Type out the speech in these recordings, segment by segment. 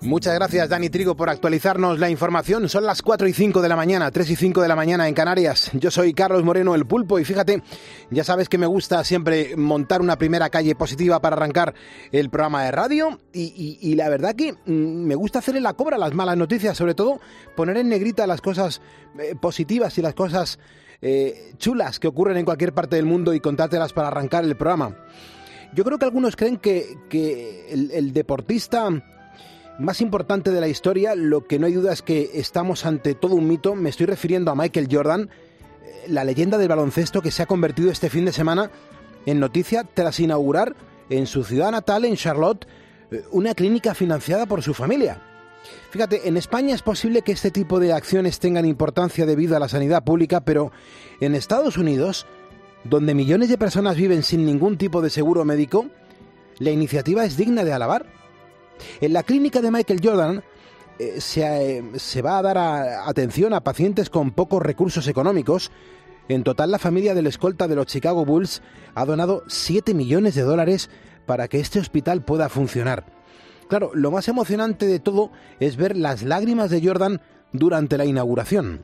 Muchas gracias, Dani Trigo, por actualizarnos la información. Son las 4 y 5 de la mañana, 3 y 5 de la mañana en Canarias. Yo soy Carlos Moreno, el Pulpo, y fíjate, ya sabes que me gusta siempre montar una primera calle positiva para arrancar el programa de radio, y la verdad que me gusta hacerle la cobra a las malas noticias, sobre todo poner en negrita las cosas positivas y las cosas chulas que ocurren en cualquier parte del mundo y contártelas para arrancar el programa. Yo creo que algunos creen que el deportista más importante de la historia, lo que no hay duda es que estamos ante todo un mito. Me estoy refiriendo a Michael Jordan, la leyenda del baloncesto que se ha convertido este fin de semana en noticia tras inaugurar en su ciudad natal, en Charlotte, una clínica financiada por su familia. Fíjate, en España es posible que este tipo de acciones tengan importancia debido a la sanidad pública, pero en Estados Unidos, donde millones de personas viven sin ningún tipo de seguro médico, la iniciativa es digna de alabar. En la clínica de Michael Jordan se va a dar atención a pacientes con pocos recursos económicos. En total, la familia del escolta de los Chicago Bulls ha donado $7 millones para que este hospital pueda funcionar. Claro, lo más emocionante de todo es ver las lágrimas de Jordan durante la inauguración.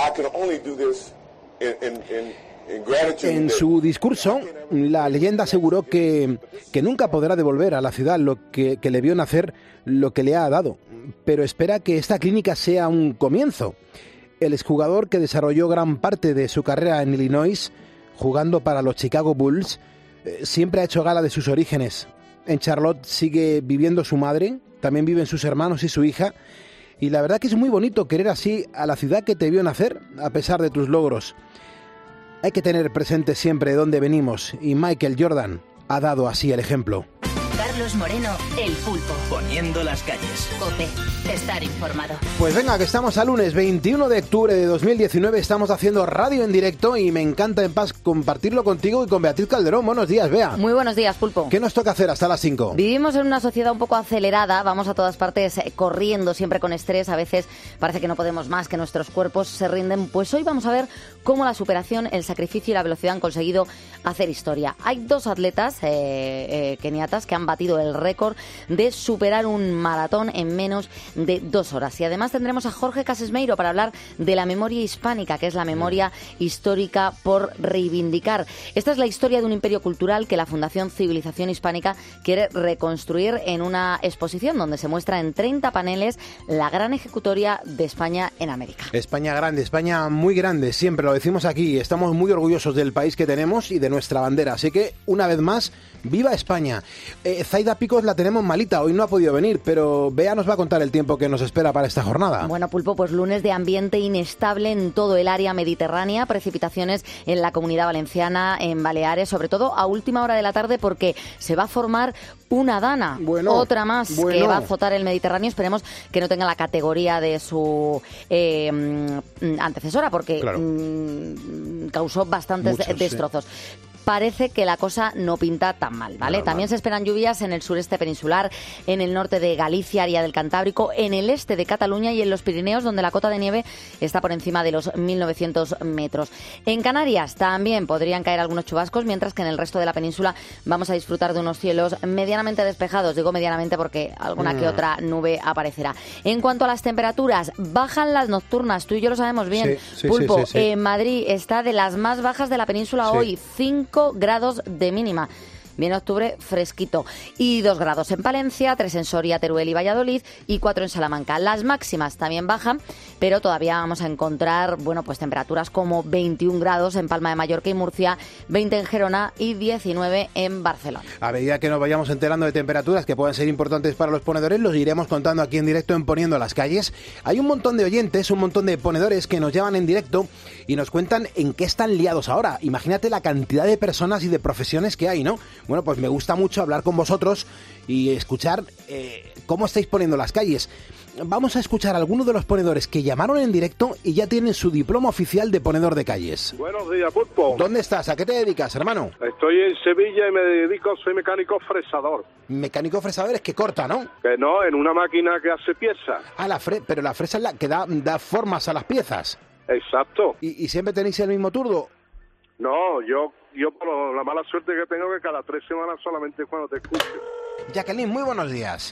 En su discurso, la leyenda aseguró que nunca podrá devolver a la ciudad lo que le vio nacer, lo que le ha dado, pero espera que esta clínica sea un comienzo. El exjugador, que desarrolló gran parte de su carrera en Illinois, jugando para los Chicago Bulls, siempre ha hecho gala de sus orígenes. En Charlotte sigue viviendo su madre, también viven sus hermanos y su hija, y la verdad que es muy bonito querer así a la ciudad que te vio nacer, a pesar de tus logros. Hay que tener presente siempre de dónde venimos, y Michael Jordan ha dado así el ejemplo. Carlos Moreno, el Pulpo. Poniendo las calles. COPE. Estar informado. Pues venga, que estamos a lunes 21 de octubre de 2019, estamos haciendo radio en directo y me encanta en paz compartirlo contigo y con Beatriz Calderón. Buenos días, Bea. Muy buenos días, Pulpo. ¿Qué nos toca hacer hasta las 5? Vivimos en una sociedad un poco acelerada, vamos a todas partes corriendo, siempre con estrés, a veces parece que no podemos más, que nuestros cuerpos se rinden. Pues hoy vamos a ver cómo la superación, el sacrificio y la velocidad han conseguido hacer historia. Hay dos atletas keniatas que han batido el récord de superar un maratón en menos de 2 horas. Y además tendremos a Jorge Casesmeiro para hablar de la memoria hispánica, que es la memoria histórica por reivindicar. Esta es la historia de un imperio cultural que la Fundación Civilización Hispánica quiere reconstruir en una exposición donde se muestra en 30 paneles la gran ejecutoria de España en América. España grande, España muy grande, siempre lo decimos aquí. Estamos muy orgullosos del país que tenemos y de nuestra bandera. Así que, una vez más, ¡viva España! Zaida Picos la tenemos malita, hoy no ha podido venir, pero Bea nos va a contar el tiempo que nos espera para esta jornada. Bueno, Pulpo, pues lunes de ambiente inestable en todo el área mediterránea, precipitaciones en la Comunidad Valenciana, en Baleares, sobre todo a última hora de la tarde porque se va a formar una dana, otra más que va a azotar el Mediterráneo. Esperemos que no tenga la categoría de su antecesora porque causó bastantes destrozos. Sí. Parece que la cosa no pinta tan mal, ¿vale? También se esperan lluvias en el sureste peninsular, en el norte de Galicia, área del Cantábrico, en el este de Cataluña y en los Pirineos, donde la cota de nieve está por encima de los 1.900 metros. En Canarias también podrían caer algunos chubascos, mientras que en el resto de la península vamos a disfrutar de unos cielos medianamente despejados. Digo medianamente porque alguna que otra nube aparecerá. En cuanto a las temperaturas, bajan las nocturnas, tú y yo lo sabemos bien. Sí, Pulpo, sí. En Madrid está de las más bajas de la península hoy, 5 grados de mínima. Viene octubre fresquito. Y 2 grados en Palencia, 3 en Soria, Teruel y Valladolid y 4 en Salamanca. Las máximas también bajan, pero todavía vamos a encontrar, pues temperaturas como 21 grados en Palma de Mallorca y Murcia, 20 en Gerona y 19 en Barcelona. A medida que nos vayamos enterando de temperaturas que puedan ser importantes para los ponedores, los iremos contando aquí en directo en Poniendo las Calles. Hay un montón de oyentes, un montón de ponedores que nos llaman en directo y nos cuentan en qué están liados ahora. Imagínate la cantidad de personas y de profesiones que hay, ¿no? Bueno, pues me gusta mucho hablar con vosotros y escuchar cómo estáis poniendo las calles. Vamos a escuchar a algunos de los ponedores que llamaron en directo y ya tienen su diploma oficial de ponedor de calles. Buenos días, Pulpo. ¿Dónde estás? ¿A qué te dedicas, hermano? Estoy en Sevilla y me dedico, soy mecánico fresador. Mecánico fresador es que corta, ¿no? Que no, en una máquina que hace piezas. Ah, pero la fresa es la que da formas a las piezas. Exacto. ¿Y siempre tenéis el mismo turno? No, yo por la mala suerte que tengo que cada 3 semanas solamente cuando te escucho. Jacqueline, muy buenos días.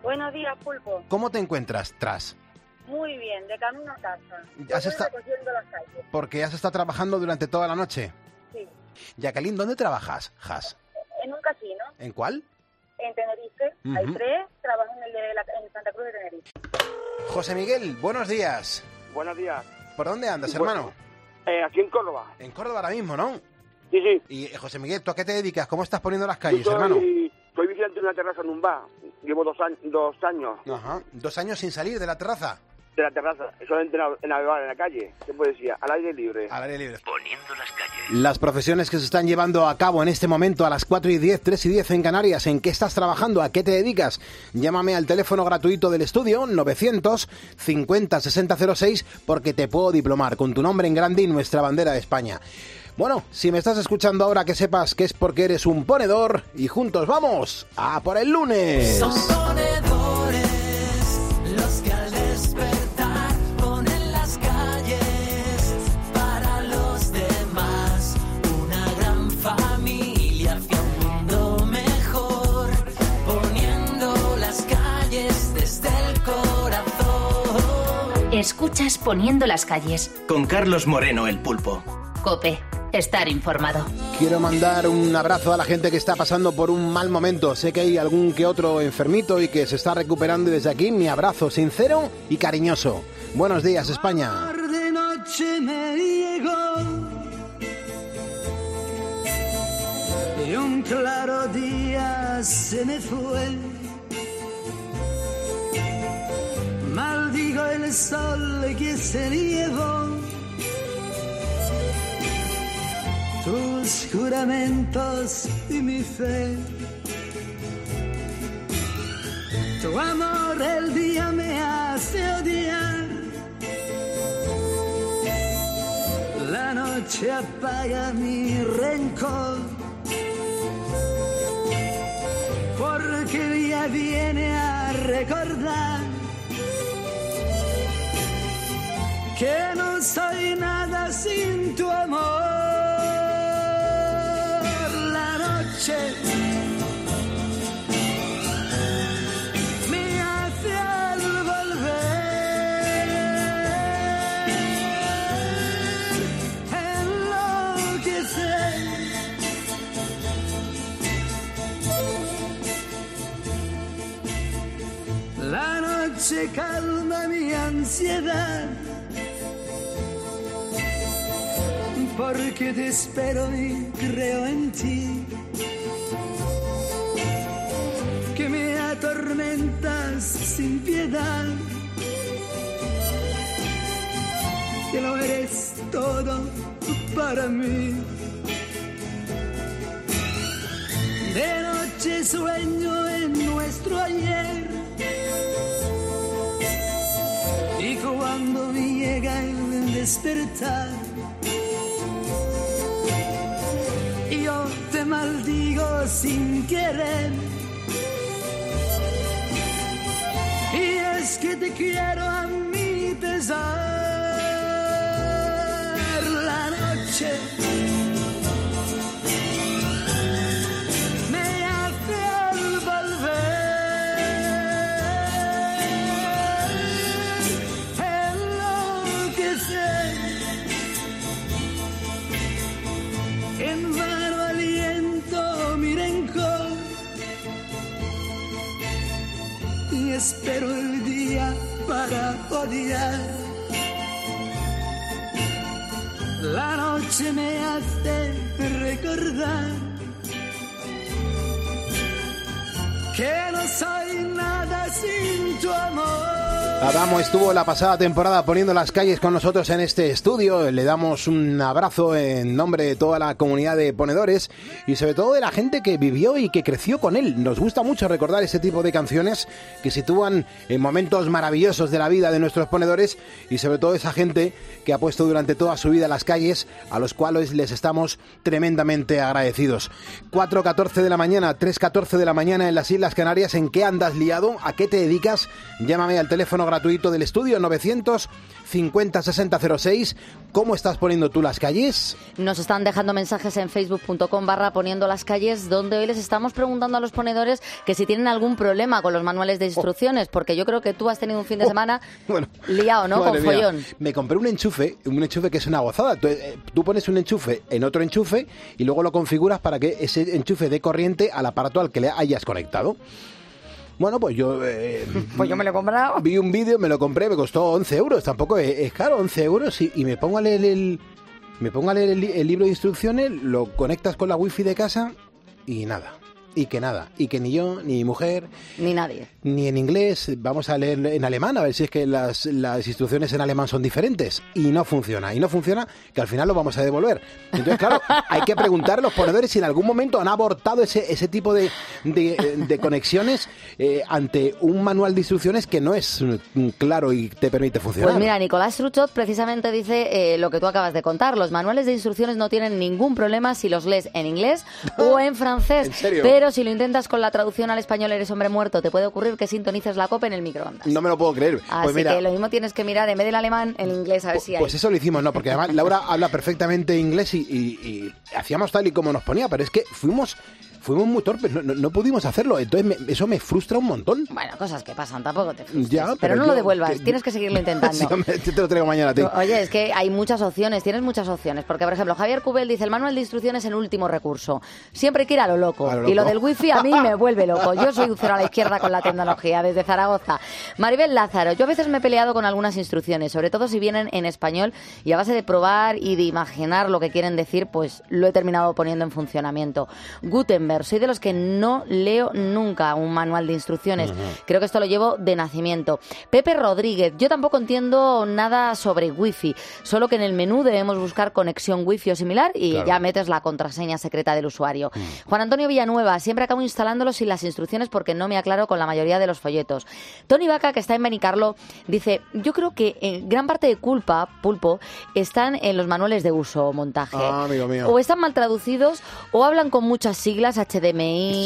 Buenos días, Pulpo. ¿Cómo te encuentras, Tras? Muy bien, de camino a casa. Estoy recogiendo las calles. Porque has estado trabajando durante toda la noche. Sí. Jacqueline, ¿dónde trabajas, Has? En un casino. ¿En cuál? En Tenerife. Hay 3, trabajo en Santa Cruz de Tenerife. José Miguel, buenos días. Buenos días. ¿Por dónde andas, hermano? Aquí en Córdoba. En Córdoba ahora mismo, ¿no? Sí, sí. Y José Miguel, ¿tú a qué te dedicas? ¿Cómo estás poniendo las calles, Yo hermano? Estoy vigilante en una terraza en un bar. Llevo 2 años Ajá. 2 años sin salir de la terraza. de la terraza. Solamente en la calle. ¿Qué puede decir? Al aire libre. Al aire libre. Poniendo las calles. Las profesiones que se están llevando a cabo en este momento a las 4:10, 3:10 en Canarias. ¿En qué estás trabajando? ¿A qué te dedicas? Llámame al teléfono gratuito del estudio 950 6006 porque te puedo diplomar con tu nombre en grande y nuestra bandera de España. Bueno, si me estás escuchando ahora, que sepas que es porque eres un ponedor y juntos vamos a por el lunes. Son ponedores los que al despertar ponen las calles para los demás. Una gran familia hacia un mundo mejor, poniendo las calles desde el corazón. Escuchas Poniendo las calles. Con Carlos Moreno, el Pulpo. COPE. Estar informado. Quiero mandar un abrazo a la gente que está pasando por un mal momento. Sé que hay algún que otro enfermito y que se está recuperando, y desde aquí mi abrazo sincero y cariñoso. Buenos días, España. De noche me llegó y un claro día se me fue. Maldigo el sol que se llevó tus juramentos y mi fe. Tu amor el día me hace odiar. La noche apaga mi rencor. Porque el día viene a recordar que no soy nada sin tu amor. Me hace al volver enloquecer. La noche calma mi ansiedad, porque te espero y creo en ti. Que me atormentas sin piedad, que lo eres todo para mí. De noche sueño en nuestro ayer, y cuando llega el despertar, yo te maldigo sin querer. Y es que te quiero a mi pesar. La noche me hace al volver enloquecer. En vano aliento mi rencor y espero el día para odiar. La noche me hace recordar que no soy nada sin tu amor. Adamo estuvo la pasada temporada poniendo las calles con nosotros en este estudio. Le damos un abrazo en nombre de toda la comunidad de ponedores y sobre todo de la gente que vivió y que creció con él. Nos gusta mucho recordar ese tipo de canciones que sitúan en momentos maravillosos de la vida de nuestros ponedores y sobre todo esa gente que ha puesto durante toda su vida las calles, a los cuales les estamos tremendamente agradecidos. 4:14 de la mañana, 3:14 de la mañana en las Islas Canarias. ¿En qué andas liado? ¿A qué te dedicas? Llámame al teléfono gratuito del estudio, 950-6006. ¿Cómo estás poniendo tú las calles? Nos están dejando mensajes en facebook.com/poniendo las calles, donde hoy les estamos preguntando a los ponedores que si tienen algún problema con los manuales de instrucciones, porque yo creo que tú has tenido un fin de semana liado, ¿no? Con follón. Me compré un enchufe que es una gozada. Tú pones un enchufe en otro enchufe y luego lo configuras para que ese enchufe dé corriente al aparato al que le hayas conectado. Bueno, pues yo... pues yo me lo he comprado. Vi un vídeo, me lo compré, me costó 11 euros. Tampoco es caro, 11 euros. Y me pongo a leer el libro de instrucciones, lo conectas con la wifi de casa y nada. Y que ni yo, ni mi mujer... Ni nadie. Ni en inglés, vamos a leer en alemán, a ver si es que las instrucciones en alemán son diferentes. Y no funciona, que al final lo vamos a devolver. Entonces, claro, hay que preguntar a los ponedores si en algún momento han abortado ese tipo de conexiones ante un manual de instrucciones que no es claro y te permite funcionar. Pues mira, Nicolás Truchot precisamente dice lo que tú acabas de contar. Los manuales de instrucciones no tienen ningún problema si los lees en inglés o en francés. ¿En serio? Pero si lo intentas con la traducción al español eres hombre muerto, te puede ocurrir que sintonices la COPE en el microondas. No me lo puedo creer. Así pues mira, que lo mismo tienes que mirar en vez del alemán, el inglés, a ver si hay. Pues eso lo hicimos, ¿no? Porque además Laura habla perfectamente inglés y hacíamos tal y como nos ponía, pero es que fuimos muy torpes, no pudimos hacerlo, entonces eso me frustra un montón. Bueno, cosas que pasan, tampoco te frustres. Ya, pero no lo devuelvas, tienes que seguirlo intentando. Sí, hombre, te lo traigo mañana a ti. Oye, es que hay muchas opciones, tienes muchas opciones, porque por ejemplo Javier Cubel dice: el manual de instrucciones en último recurso, siempre hay que ir a lo loco. Y lo del wifi a mí me vuelve loco, yo soy un cero a la izquierda con la tecnología, desde Zaragoza. Maribel Lázaro: yo a veces me he peleado con algunas instrucciones, sobre todo si vienen en español, y a base de probar y de imaginar lo que quieren decir, pues lo he terminado poniendo en funcionamiento. Gutenberg: soy de los que no leo nunca un manual de instrucciones. Creo que esto lo llevo de nacimiento. Pepe Rodríguez: yo tampoco entiendo nada sobre wifi, solo que en el menú debemos buscar conexión wifi o similar y ya metes la contraseña secreta del usuario. Juan Antonio Villanueva: siempre acabo instalándolo sin las instrucciones porque no me aclaro con la mayoría de los folletos. Tony Vaca, que está en Benicarlo, dice: yo creo que en gran parte de culpa, Pulpo, están en los manuales de uso o montaje. Amigo mío. O están mal traducidos o hablan con muchas siglas, HDMI,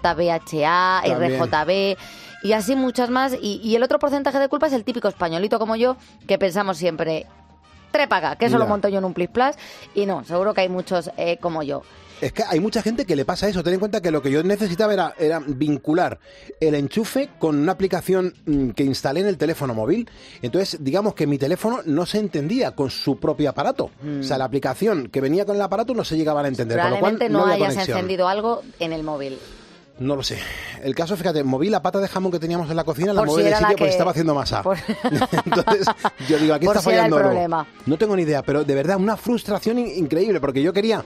JBHA, RJB y así muchas más. Y el otro porcentaje de culpa es el típico españolito como yo, que pensamos siempre, trépaga, que eso lo monto yo en un plis plas. Y no, seguro que hay muchos como yo. Es que hay mucha gente que le pasa eso. Ten en cuenta que lo que yo necesitaba era vincular el enchufe con una aplicación que instalé en el teléfono móvil. Entonces, digamos que mi teléfono no se entendía con su propio aparato. O sea, la aplicación que venía con el aparato no se llegaba a entender. Probablemente con lo cual, no hayas conexión. encendido algo en el móvil. No lo sé. El caso, fíjate, moví la pata de jamón que teníamos en la cocina, la Por moví si del era sitio la porque que- estaba haciendo masa. Entonces, yo digo, aquí Por está si era el fallando algo. problema. No tengo ni idea, pero de verdad, una frustración increíble, porque yo quería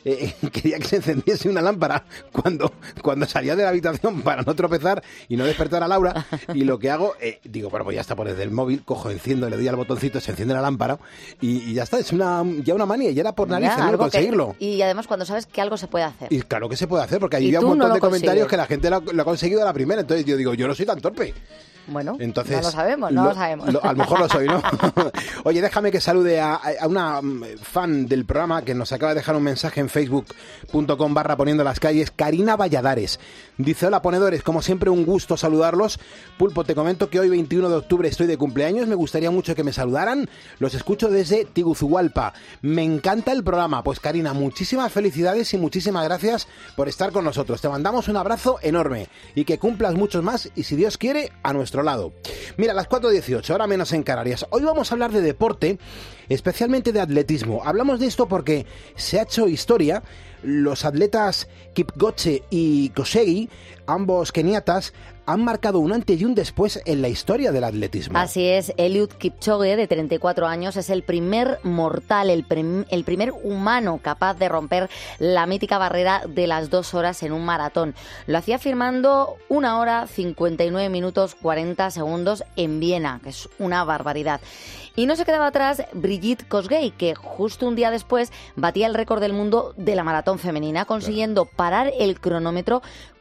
que se encendiese una lámpara cuando salía de la habitación para no tropezar y no despertar a Laura. Y lo que hago, digo, bueno, pues ya está, por desde el móvil, cojo, enciendo, le doy al botoncito, se enciende la lámpara y ya está. Es ya una manía, ya era por narices, ¿no? Algo Conseguirlo. y además cuando sabes que algo se puede hacer. Y claro que se puede hacer, porque ahí Y había tú un no montón lo de comentarios consigues. que la gente lo ha conseguido a la primera. Entonces yo digo, yo no soy tan torpe. Bueno, Entonces, no lo sabemos, no lo sabemos. A lo mejor lo soy, ¿no? Oye, déjame que salude a una fan del programa que nos acaba de dejar un mensaje en facebook.com/poniendo las calles, Karina Valladares. Dice: hola ponedores, como siempre un gusto saludarlos. Pulpo, te comento que hoy 21 de octubre estoy de cumpleaños, me gustaría mucho que me saludaran. Los escucho desde Tiguzugualpa. Me encanta el programa. Pues Karina, muchísimas felicidades y muchísimas gracias por estar con nosotros. Te mandamos un abrazo enorme y que cumplas muchos más y si Dios quiere, a nuestro lado. Mira, las 4:18, ahora menos en Canarias. Hoy vamos a hablar de deporte, especialmente de atletismo. Hablamos de esto porque se ha hecho historia. Los atletas Kipchoge y Kosgei, ambos keniatas, han marcado un antes y un después en la historia del atletismo. Así es, Eliud Kipchoge, de 34 años, es el primer mortal, el primer humano capaz de romper la mítica barrera de las 2 horas en un maratón. Lo hacía firmando 1 hora 59 minutos 40 segundos en Viena, que es una barbaridad. Y no se quedaba atrás Brigitte Kosgei, que justo un día después batía el récord del mundo de la maratón femenina, consiguiendo parar el cronómetro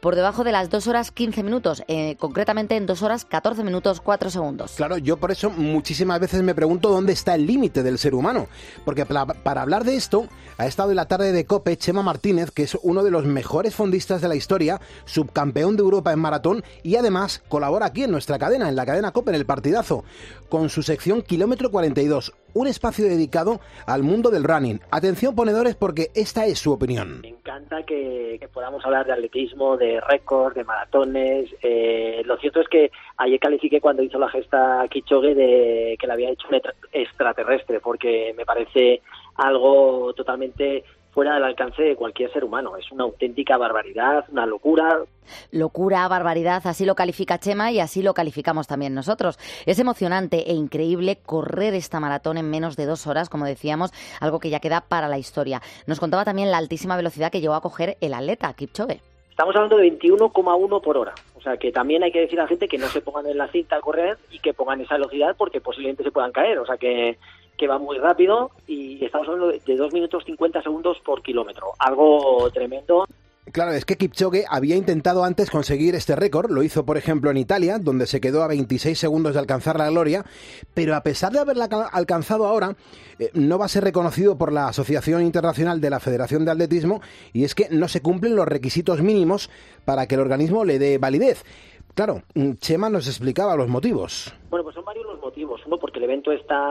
por debajo de las 2 horas 15 minutos, concretamente en 2 horas 14 minutos 4 segundos. Claro, yo por eso muchísimas veces me pregunto dónde está el límite del ser humano, porque para hablar de esto ha estado en la tarde de COPE Chema Martínez, que es uno de los mejores fondistas de la historia, subcampeón de Europa en maratón y además colabora aquí en nuestra cadena, en la cadena COPE, en El Partidazo, con su sección Kilómetro 42, un espacio dedicado al mundo del running. Atención ponedores, porque esta es su opinión. Me encanta que podamos hablar de atletismo, de récords, de maratones. Lo cierto es que ayer califiqué cuando hizo la gesta Kipchoge de que le había hecho un extraterrestre, porque me parece algo totalmente fuera del alcance de cualquier ser humano. Es una auténtica barbaridad, una locura. Locura, barbaridad, así lo califica Chema y así lo calificamos también nosotros. Es emocionante e increíble correr esta maratón en menos de 2 horas, como decíamos, algo que ya queda para la historia. Nos contaba también la altísima velocidad que llegó a coger el atleta Kipchoge. Estamos hablando de 21,1 por hora. O sea, que también hay que decir a la gente que no se pongan en la cinta a correr y que pongan esa velocidad porque posiblemente se puedan caer. O sea, que va muy rápido y estamos hablando de 2 minutos 50 segundos por kilómetro. Algo tremendo. Claro, es que Kipchoge había intentado antes conseguir este récord, lo hizo por ejemplo en Italia, donde se quedó a 26 segundos de alcanzar la gloria, pero a pesar de haberla alcanzado ahora, no va a ser reconocido por la Asociación Internacional de la Federación de Atletismo, y es que no se cumplen los requisitos mínimos para que el organismo le dé validez. Claro, Chema nos explicaba los motivos. Bueno, pues son varios los motivos. Uno, porque el evento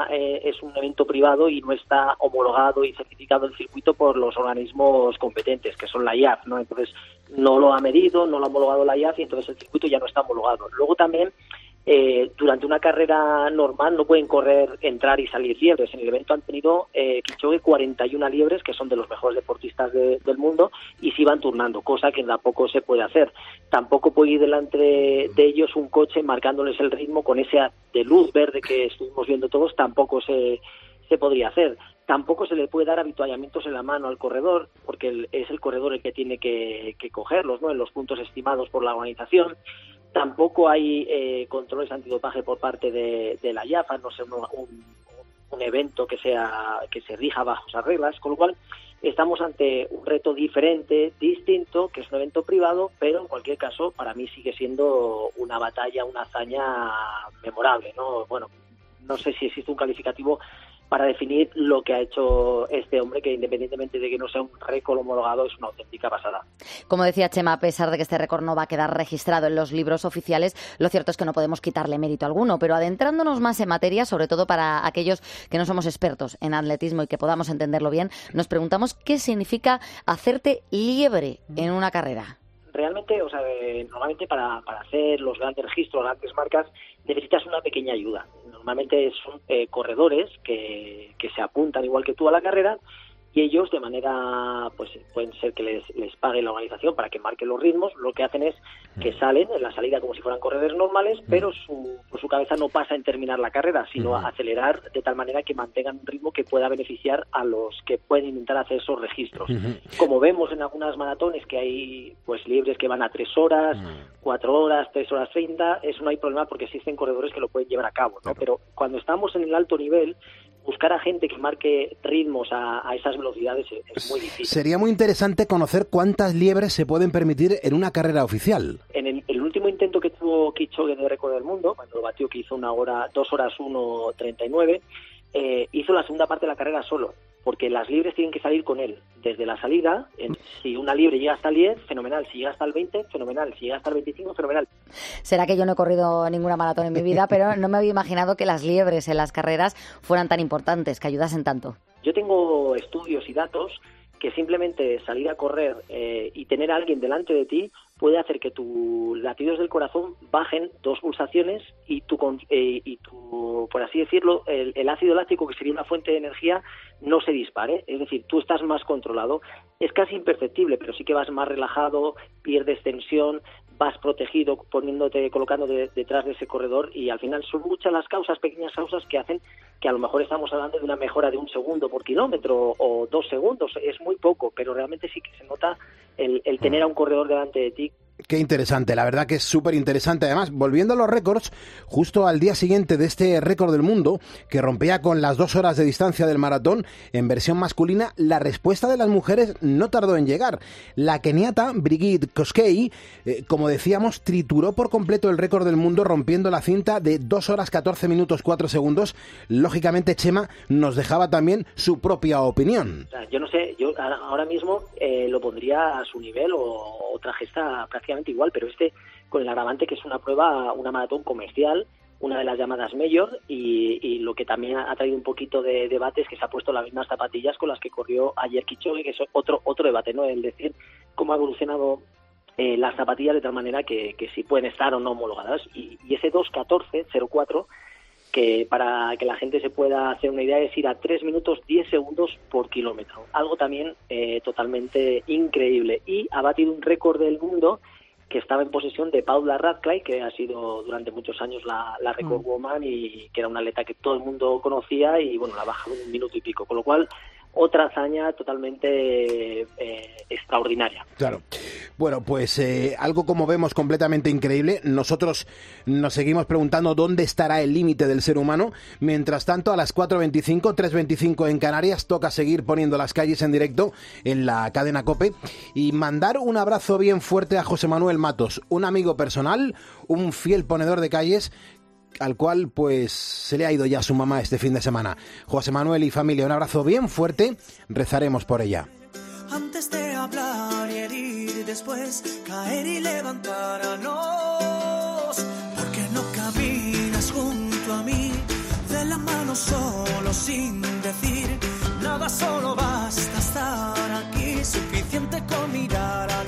es un evento privado y no está homologado y certificado el circuito por los organismos competentes, que son la IAF, ¿no? Entonces, no lo ha medido, no lo ha homologado la IAF y entonces el circuito ya no está homologado. Luego también, durante una carrera normal no pueden correr, entrar y salir liebres. En el evento han tenido Kipchoge 41 liebres, que son de los mejores deportistas del mundo, y se iban turnando, cosa que tampoco se puede hacer. Tampoco puede ir delante de ellos un coche marcándoles el ritmo con ese haz de luz verde que estuvimos viendo todos, tampoco se podría hacer. Tampoco se le puede dar avituallamientos en la mano al corredor, porque es el corredor el que tiene que cogerlos, ¿no?, en los puntos estimados por la organización. Tampoco hay controles antidopaje por parte de la IAF, no ser un evento que se rija bajo esas reglas, con lo cual estamos ante un reto diferente, distinto, que es un evento privado, pero en cualquier caso para mí sigue siendo una batalla, una hazaña memorable, ¿no? Bueno, no sé si existe un calificativo para definir lo que ha hecho este hombre, que independientemente de que no sea un récord homologado, es una auténtica pasada. Como decía Chema, a pesar de que este récord no va a quedar registrado en los libros oficiales, lo cierto es que no podemos quitarle mérito alguno, pero adentrándonos más en materia, sobre todo para aquellos que no somos expertos en atletismo y que podamos entenderlo bien, nos preguntamos qué significa hacerte liebre en una carrera. Realmente, o sea, normalmente para hacer los grandes registros, las grandes marcas, necesitas una pequeña ayuda. Normalmente son corredores que se apuntan igual que tú a la carrera y ellos de manera, pues pueden ser que les pague la organización para que marquen los ritmos. Lo que hacen es que salen en la salida como si fueran corredores normales, pero su cabeza no pasa en terminar la carrera, sino a acelerar de tal manera que mantengan un ritmo que pueda beneficiar a los que pueden intentar hacer esos registros. Como vemos en algunas maratones que hay pues libres que van a 3 horas, 4 horas, 3 horas 30, eso no hay problema porque existen corredores que lo pueden llevar a cabo, ¿no? Pero cuando estamos en el alto nivel, buscar a gente que marque ritmos a esas velocidades es muy difícil. Sería muy interesante conocer cuántas liebres se pueden permitir en una carrera oficial. En el último intento que tuvo Kipchoge de récord del mundo, cuando lo batió, que hizo 2 horas 1:39, hizo la segunda parte de la carrera solo, porque las libres tienen que salir con él desde la salida. Si una libre llega hasta el 10, fenomenal. Si llega hasta el 20, fenomenal. Si llega hasta el 25, fenomenal. Será que yo no he corrido ninguna maratón en mi vida, pero no me había imaginado que las liebres en las carreras fueran tan importantes, que ayudasen tanto. Yo tengo estudios y datos que simplemente salir a correr y tener a alguien delante de ti puede hacer que tus latidos del corazón bajen 2 pulsaciones y tu, por así decirlo, el ácido láctico, que sería una fuente de energía, no se dispare. Es decir, tú estás más controlado. Es casi imperceptible, pero sí que vas más relajado, pierdes tensión, vas protegido, colocando detrás de ese corredor, y al final son muchas las causas, pequeñas causas, que hacen que a lo mejor estamos hablando de una mejora de 1 segundo por kilómetro o 2 segundos. Es muy poco, pero realmente sí que se nota el tener a un corredor delante de ti Qué interesante, la verdad que es súper interesante. Además, volviendo a los récords, justo al día siguiente de este récord del mundo, que rompía con las 2 horas de distancia del maratón, en versión masculina, la respuesta de las mujeres no tardó en llegar. La keniata Brigid Kosgei, como decíamos, trituró por completo el récord del mundo, rompiendo la cinta de 2 horas 14 minutos 4 segundos. Lógicamente, Chema nos dejaba también su propia opinión. Yo no sé, yo ahora mismo lo pondría a su nivel o otra gesta prácticamente igual, pero con el agravante que es una maratón comercial, una de las llamadas Major, y lo que también ha traído un poquito de debate es que se ha puesto las mismas zapatillas con las que corrió ayer Kipchoge, que es otro debate, ¿no? El decir cómo ha evolucionado las zapatillas de tal manera que si pueden estar o no homologadas, y ese 2:14:04, que para que la gente se pueda hacer una idea es ir a 3 minutos 10 segundos por kilómetro, algo también totalmente increíble, y ha batido un récord del mundo que estaba en posesión de Paula Radcliffe, que ha sido durante muchos años la record woman y que era una atleta que todo el mundo conocía, y bueno, la ha bajado en 1 minuto y pico, con lo cual otra hazaña totalmente extraordinaria. Claro. Bueno, pues algo, como vemos, completamente increíble. Nosotros nos seguimos preguntando dónde estará el límite del ser humano. Mientras tanto, a las 4:25, 3:25 en Canarias, toca seguir poniendo las calles en directo en la cadena COPE y mandar un abrazo bien fuerte a José Manuel Matos, un amigo personal, un fiel ponedor de calles, al cual pues se le ha ido ya su mamá este fin de semana. José Manuel y familia, un abrazo bien fuerte, rezaremos por ella. Antes de hablar y herir, después caer y levantarnos, porque no caminas junto a mí, de la mano solo sin decir nada, solo basta estar aquí, suficiente con mirar a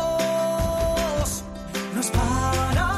los, no es para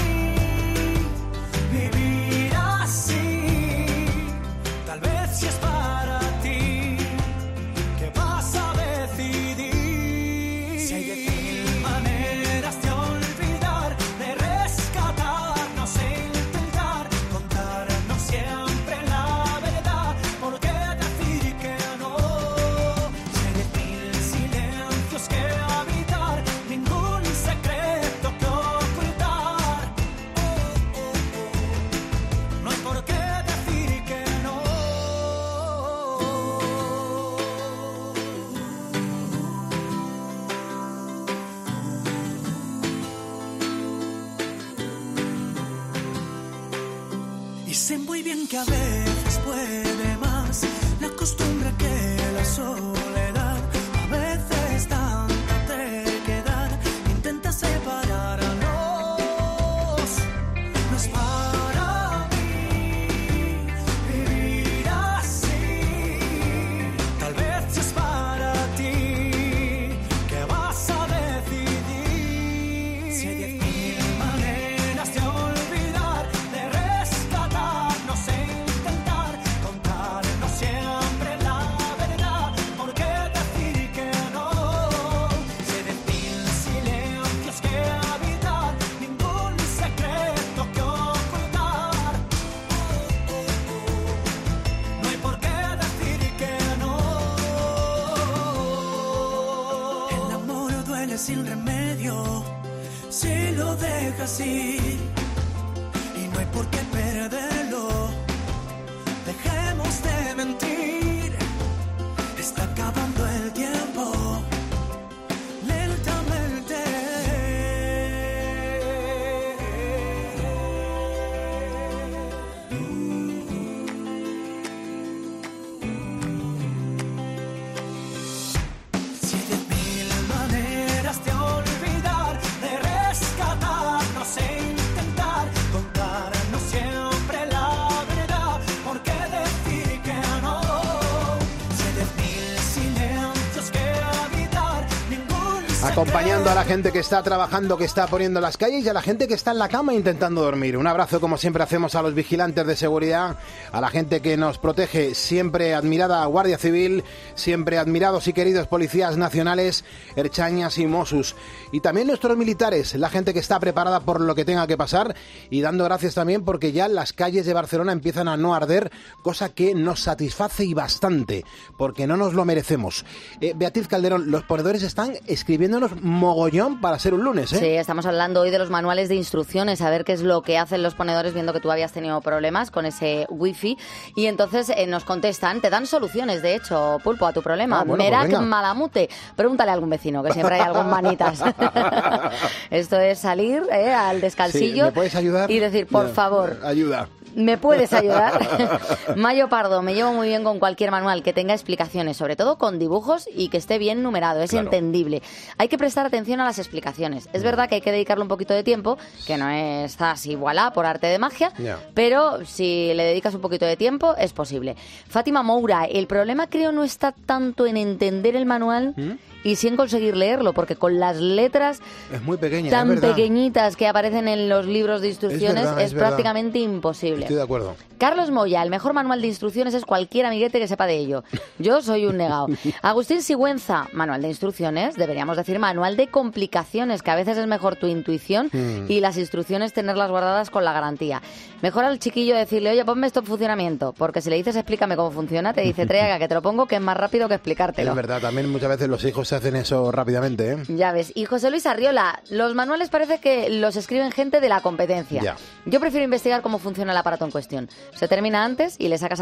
sé muy bien que a veces puede más la costumbre que la soledad, a veces tanta terquedad intenta separarnos, no es para mí vivir así, tal vez si es para ti, ¿qué vas a decidir? Si hay 10.000 maneras de olvidar, de rescatar, sin remedio, si lo dejas ir, y no hay por qué perderlo, dejemos de mentir, está acabando el tiempo, lentamente. Si hay 10.000 maneras de olvidar, de rescatarnos e intentar contarnos siempre la verdad, ¿por qué decir que no? Si hay 10.000 silencios que habitar, ningún secreto. Acompañando a la gente que está trabajando, que está poniendo las calles, y a la gente que está en la cama intentando dormir. Un abrazo, como siempre hacemos, a los vigilantes de seguridad, a la gente que nos protege, siempre admirada Guardia Civil, siempre admirados y queridos policías nacionales, Ertzaintzas y Mossos, y también nuestros militares, la gente que está preparada por lo que tenga que pasar, y dando gracias también porque ya las calles de Barcelona empiezan a no arder, cosa que nos satisface y bastante, porque no nos lo merecemos. Beatriz Calderón, los ponedores están escribiendo sorprendiéndonos mogollón para ser un lunes, ¿eh? Sí, estamos hablando hoy de los manuales de instrucciones, a ver qué es lo que hacen los ponedores viendo que tú habías tenido problemas con ese wifi. Y entonces nos contestan, te dan soluciones, de hecho, Pulpo, a tu problema. Bueno, Merak pues Malamute. Pregúntale a algún vecino, que siempre hay algún manitas. Esto es salir al descalcillo. Sí, ¿me puedes ayudar? Y decir, por favor, ayuda. ¿me puedes ayudar? Mayo Pardo, me llevo muy bien con cualquier manual que tenga explicaciones, sobre todo con dibujos y que esté bien numerado, es entendible. Hay que prestar atención a las explicaciones. Es verdad que hay que dedicarle un poquito de tiempo, que no estás igualá por arte de magia, pero si le dedicas un poquito de tiempo, es posible. Fátima Moura, el problema creo no está tanto en entender el manual y sí en conseguir leerlo, porque con las letras es muy pequeña, tan pequeñitas que aparecen en los libros de instrucciones es prácticamente imposible. Estoy de acuerdo. Carlos Moya, el mejor manual de instrucciones es cualquier amiguete que sepa de ello. Yo soy un negado. Agustín Sigüenza, manual de instrucciones, deberíamos decir manual de complicaciones, que a veces es mejor tu intuición y las instrucciones tenerlas guardadas con la garantía. Mejor al chiquillo decirle, oye, ponme esto en funcionamiento, porque si le dices explícame cómo funciona, te dice, traiga que te lo pongo, que es más rápido que explicártelo. Es verdad, también muchas veces los hijos se hacen eso rápidamente, ¿eh? Ya ves. Y José Luis Arriola, los manuales parece que los escriben gente de la competencia. Ya. Yo prefiero investigar cómo funciona el aparato en cuestión. Se termina antes y le sacas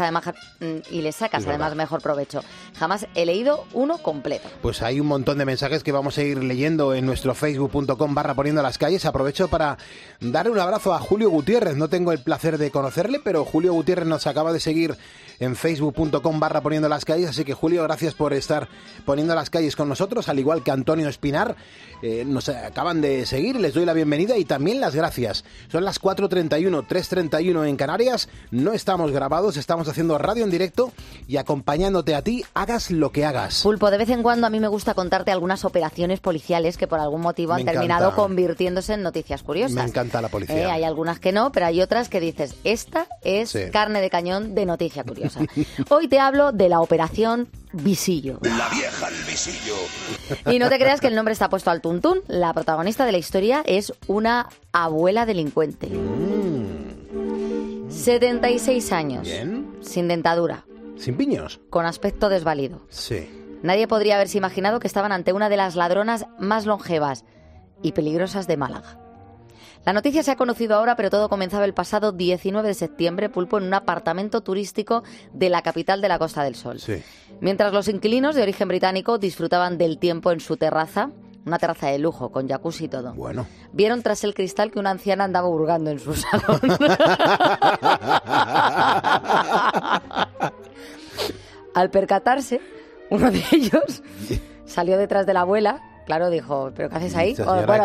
además mejor provecho. Jamás he leído uno completo. Pues hay un montón de mensajes que vamos a ir leyendo en nuestro facebook.com/poniendo las calles. Aprovecho para darle un abrazo a Julio Gutiérrez. No tengo el placer de conocerle, pero Julio Gutiérrez nos acaba de seguir en facebook.com/poniendo las calles. Así que, Julio, gracias por estar poniendo las calles con nosotros, al igual que Antonio Espinar. Nos acaban de seguir, les doy la bienvenida y también las gracias. Son las 4:31, 3:31 en Canarias. No estamos grabados, estamos haciendo radio en directo y acompañándote a ti, hagas lo que hagas. Pulpo, de vez en cuando a mí me gusta contarte algunas operaciones policiales que por algún motivo han terminado convirtiéndose en noticias curiosas. Me encanta la policía. Hay algunas que no, pero hay otras que dices, esta es carne de cañón de noticia curiosa. Hoy te hablo de la operación Visillo. La vieja el Visillo. Y no te creas que el nombre está puesto al tuntún. La protagonista de la historia es una abuela delincuente. 76 años. Bien. Sin dentadura. Sin piños. Con aspecto desvalido. Sí. Nadie podría haberse imaginado que estaban ante una de las ladronas más longevas y peligrosas de Málaga. La noticia se ha conocido ahora, pero todo comenzaba el pasado 19 de septiembre, Pulpo, en un apartamento turístico de la capital de la Costa del Sol. Sí. Mientras los inquilinos de origen británico disfrutaban del tiempo en su terraza, una terraza de lujo, con jacuzzi y todo. Bueno. Vieron tras el cristal que una anciana andaba hurgando en su salón. Al percatarse, uno de ellos salió detrás de la abuela. Claro, dijo, ¿pero qué haces ahí?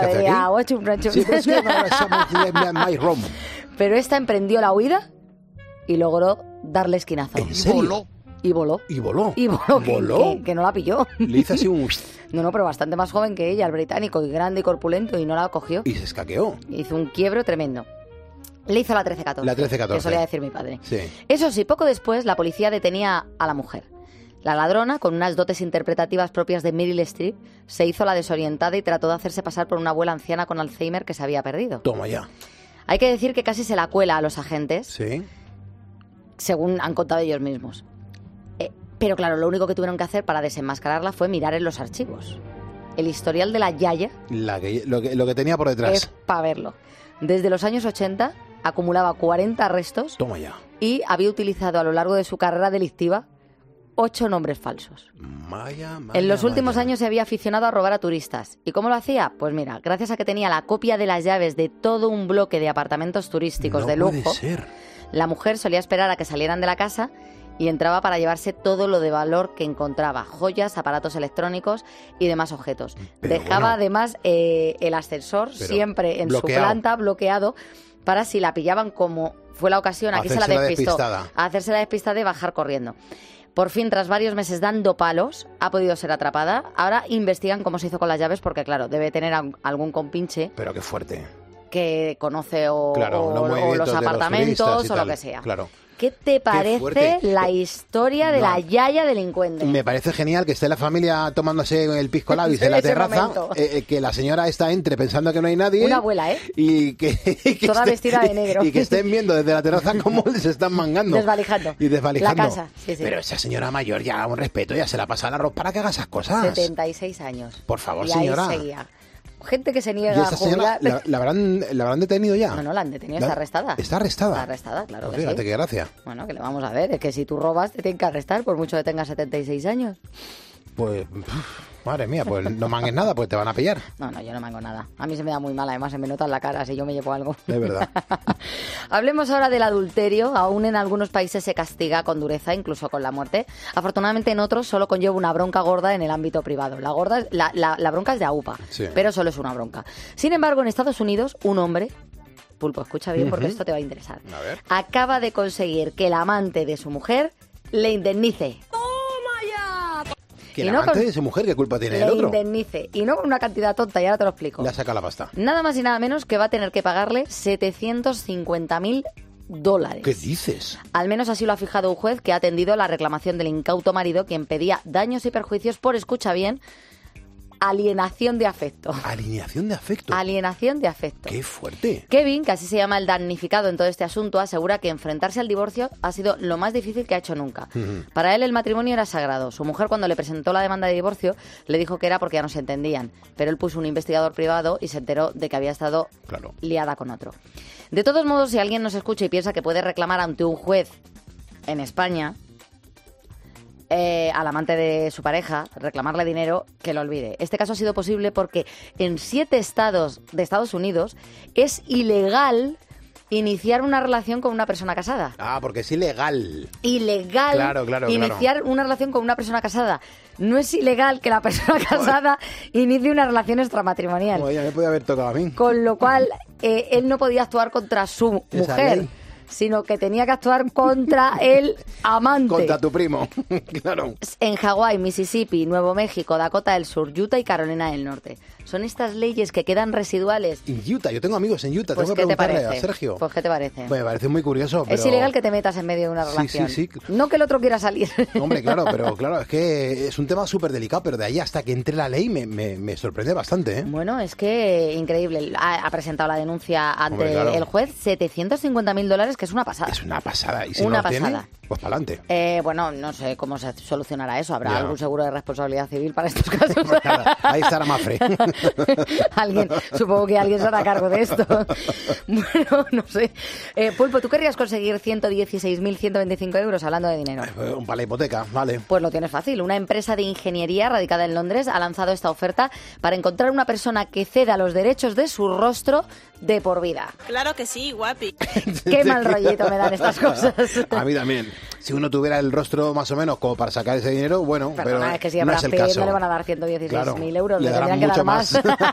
Pero esta emprendió la huida y logró darle esquinazo. ¿En serio? Y voló. ¿Y voló? Y voló. Que no la pilló. Le hizo así un... No, pero bastante más joven que ella, el británico, y grande y corpulento, y no la cogió. Y se escaqueó. Hizo un quiebro tremendo. Le hizo la 13-14. La 13-14. Que solía decir mi padre. Sí. Eso sí, poco después la policía detenía a la mujer. La ladrona, con unas dotes interpretativas propias de Meryl Streep, se hizo la desorientada y trató de hacerse pasar por una abuela anciana con Alzheimer que se había perdido. Toma ya. Hay que decir que casi se la cuela a los agentes, Sí. según han contado ellos mismos. Pero claro, lo único que tuvieron que hacer para desenmascararla fue mirar en los archivos. El historial de la yaya Lo que tenía por detrás. es para verlo. Desde los años 80 acumulaba 40 arrestos Toma ya. y había utilizado a lo largo de su carrera delictiva 8 nombres falsos. En los últimos años se había aficionado a robar a turistas. ¿Y cómo lo hacía? Pues mira, gracias a que tenía la copia de las llaves de todo un bloque de apartamentos turísticos de lujo, puede ser. la mujer solía esperar a que salieran de la casa y entraba para llevarse todo lo de valor que encontraba, joyas, aparatos electrónicos y demás objetos. Pero Dejaba bueno, además el ascensor siempre en bloqueado. su planta bloqueado para si la pillaban, como fue la ocasión, aquí se la Hacerse la despistó, despistada. a hacerse la despistada y bajar corriendo. Por fin, tras varios meses dando palos, ha podido ser atrapada. Ahora investigan cómo se hizo con las llaves porque, claro, debe tener algún compinche. Pero qué fuerte. que conoce o los movimientos de apartamentos turistas y o lo tal. que sea. Claro. ¿Qué te parece fuerte. la historia de la yaya delincuente? Me parece genial que esté la familia tomándose el pisco labis en la Ese terraza, momento. que la señora está entre pensando que no hay nadie. Una abuela, ¿eh? Y que Toda vestida de negro. Y que estén viendo desde la terraza cómo les están mangando. Desvalijando. Y desvalijando. La casa, sí. Pero esa señora mayor ya, un respeto, ya se la pasa el arroz para que haga esas cosas. 76 años. Por favor, y señora. Ahí seguía. Gente que se ¿Y niega a esta señora jubilar. la habrán detenido ya? No, la han detenido, está arrestada. ¿Está arrestada? Está arrestada, claro Pues que fíjate sí. qué gracia. Bueno, que le vamos a ver, es que si tú robas te tienen que arrestar por mucho que tengas 76 años. Pues, madre mía, pues no mangues nada, pues te van a pillar. No, yo no mango nada. A mí se me da muy mal, además se me nota en la cara si yo me llevo algo. Es verdad. Hablemos ahora del adulterio. Aún en algunos países se castiga con dureza, incluso con la muerte. Afortunadamente en otros solo conlleva una bronca gorda en el ámbito privado. La bronca es de AUPA, Sí. pero solo es una bronca. Sin embargo, en Estados Unidos, un hombre... Pulpo, escucha bien porque esto te va a interesar. A ver. Acaba de conseguir que el amante de su mujer le indemnice. Que Y la no amante con- de su mujer, ¿qué culpa tiene el Le otro? indemnice. Y no con una cantidad tonta, y ahora te lo explico. Le ha sacado la pasta. Nada más y nada menos que va a tener que pagarle $750.000. ¿Qué dices? Al menos así lo ha fijado un juez que ha atendido la reclamación del incauto marido, quien pedía daños y perjuicios por, escucha bien, alienación de afecto. Alineación de afecto. Alienación de afecto. ¡Qué fuerte! Kevin, que así se llama el damnificado en todo este asunto, asegura que enfrentarse al divorcio ha sido lo más difícil que ha hecho nunca. Para él el matrimonio era sagrado. Su mujer, cuando le presentó la demanda de divorcio, le dijo que era porque ya no se entendían. Pero él puso un investigador privado y se enteró de que había estado Claro. liada con otro. De todos modos, si alguien nos escucha y piensa que puede reclamar ante un juez en España al amante de su pareja, reclamarle dinero, que lo olvide. Este caso ha sido posible porque en 7 estados de Estados Unidos es ilegal iniciar una relación con una persona casada. Ah, porque es ilegal. Ilegal Claro. iniciar una relación con una persona casada. No es ilegal que la persona casada inicie una relación extramatrimonial. Como ya me puede haber tocado a mí. Con lo cual, él no podía actuar contra su Esa mujer, ley. sino que tenía que actuar contra el amante. Contra tu primo. Claro. En Hawái, Mississippi, Nuevo México, Dakota del Sur, Utah y Carolina del Norte. Son estas leyes que quedan residuales. En Utah, yo tengo amigos en Utah. Pues, tengo que ¿qué te preguntarle parece? a Sergio. Pues, ¿qué te parece? Me parece muy curioso, pero... Es ilegal que te metas en medio de una Sí, relación. sí. No que el otro quiera salir. Hombre, claro, pero claro, es que es un tema súper delicado, pero de ahí hasta que entre la ley me sorprende bastante, ¿eh? Bueno, es que increíble. Ha presentado la denuncia ante Hombre, claro. el juez, $750.000, que es una pasada. Es una pasada. Y si Una no lo tiene, pasada. pues para adelante. Bueno, no sé cómo se solucionará eso. ¿Habrá Ya. algún seguro de responsabilidad civil para estos casos? Pues nada, ahí estará Mafre. Supongo que alguien se hará cargo de esto. Bueno, no sé. Pulpo, ¿tú querrías conseguir 116.125 euros hablando de dinero? Para la hipoteca, vale. Pues lo tienes fácil. Una empresa de ingeniería radicada en Londres ha lanzado esta oferta para encontrar una persona que ceda los derechos de su rostro de por vida. Claro que sí, guapi. Qué mal rollito me dan estas cosas. A mí también. Si uno tuviera el rostro más o menos como para sacar ese dinero, bueno, Perdona, pero es que si a no Brad es el Pitt caso. no le van a dar 116.000 Claro, euros, le le darán tendrían que dar mucho más.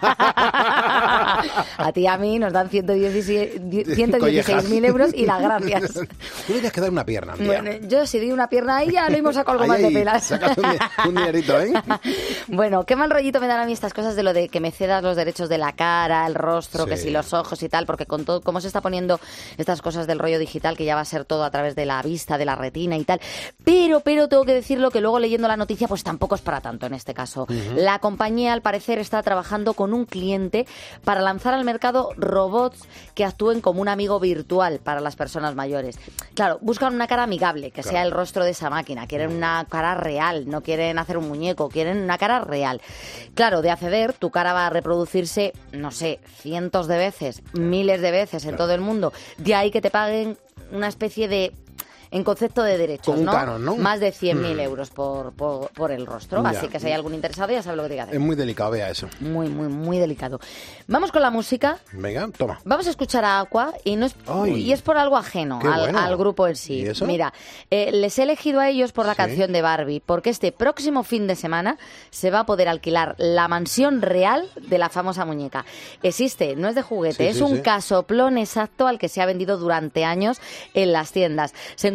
A ti y a mí nos dan 116.000 euros y las gracias. Tú tienes que dar una pierna, un día. Bueno, yo si di una pierna ahí ya lo hemos sacado algo Ahí, más de ahí, pelas. sacas un dinerito, ¿eh? Bueno, qué mal rollito me dan a mí estas cosas de lo de que me cedas los derechos de la cara, el rostro, Sí. que si los ojos y tal, porque con todo cómo se está poniendo estas cosas del rollo digital, que ya va a ser todo a través de la vista, de la retina y tal. Pero tengo que decirlo que luego leyendo la noticia, pues tampoco es para tanto en este caso. La compañía, al parecer, está trabajando con un cliente para lanzar al mercado robots que actúen como un amigo virtual para las personas mayores. Claro, buscan una cara amigable, que sea el rostro de esa máquina. Quieren una cara real, no quieren hacer un muñeco, quieren una cara real. Claro, de acceder, tu cara va a reproducirse, no sé, cientos de veces, miles de veces en todo el mundo. De ahí que te paguen una especie de... En concepto de derechos, Como un ¿no? canon, ¿no? Más de 100.000 euros por el rostro. Ya. Así que si hay algún interesado ya sabe lo que tiene que hacer. Es muy delicado, vea eso. Muy, muy, muy delicado. Vamos con la música. Venga, toma. Vamos a escuchar a Aqua y no es, Ay, y es por algo ajeno qué bueno. al grupo en sí. ¿Y eso? Mira, les he elegido a ellos por la Sí. canción de Barbie, porque este próximo fin de semana se va a poder alquilar la mansión real de la famosa muñeca. Existe, no es de juguete, Sí, es sí, un sí. casoplón exacto al que se ha vendido durante años en las tiendas. Se encuentra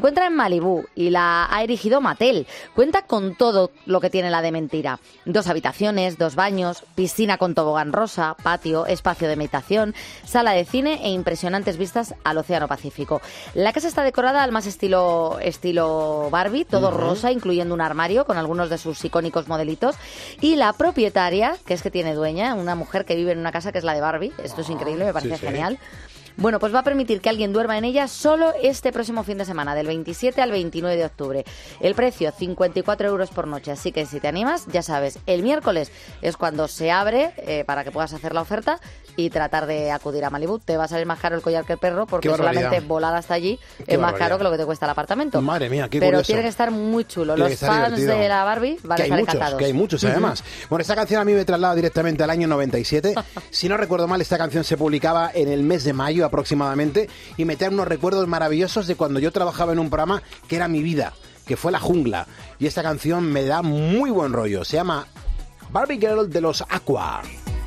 encuentra en Malibú y la ha erigido Mattel. Cuenta con todo lo que tiene la de mentira. 2 habitaciones, 2 baños, piscina con tobogán rosa, patio, espacio de meditación, sala de cine e impresionantes vistas al Océano Pacífico. La casa está decorada al más estilo Barbie, todo rosa, incluyendo un armario con algunos de sus icónicos modelitos. Y la propietaria, que es que tiene dueña, una mujer que vive en una casa que es la de Barbie. Esto es increíble, me parece genial. Bueno, pues va a permitir que alguien duerma en ella solo este próximo fin de semana, del 27 al 29 de octubre. El precio, 54 € por noche. Así que si te animas, ya sabes, el miércoles es cuando se abre para que puedas hacer la oferta y tratar de acudir a Malibú. Te va a salir más caro el collar que el perro porque solamente volar hasta allí es más caro que lo que te cuesta el apartamento. Madre mía, qué Pero curioso. tiene que estar muy chulo. Los fans de la Barbie van a estar encantados. Que hay muchos, además. Bueno, esta canción a mí me traslada directamente al año 97. Si no recuerdo mal, esta canción se publicaba en el mes de mayo aproximadamente y me trae unos recuerdos maravillosos de cuando yo trabajaba en un programa que era mi vida, que fue La Jungla. Y esta canción me da muy buen rollo. Se llama Barbie Girl de los Aqua.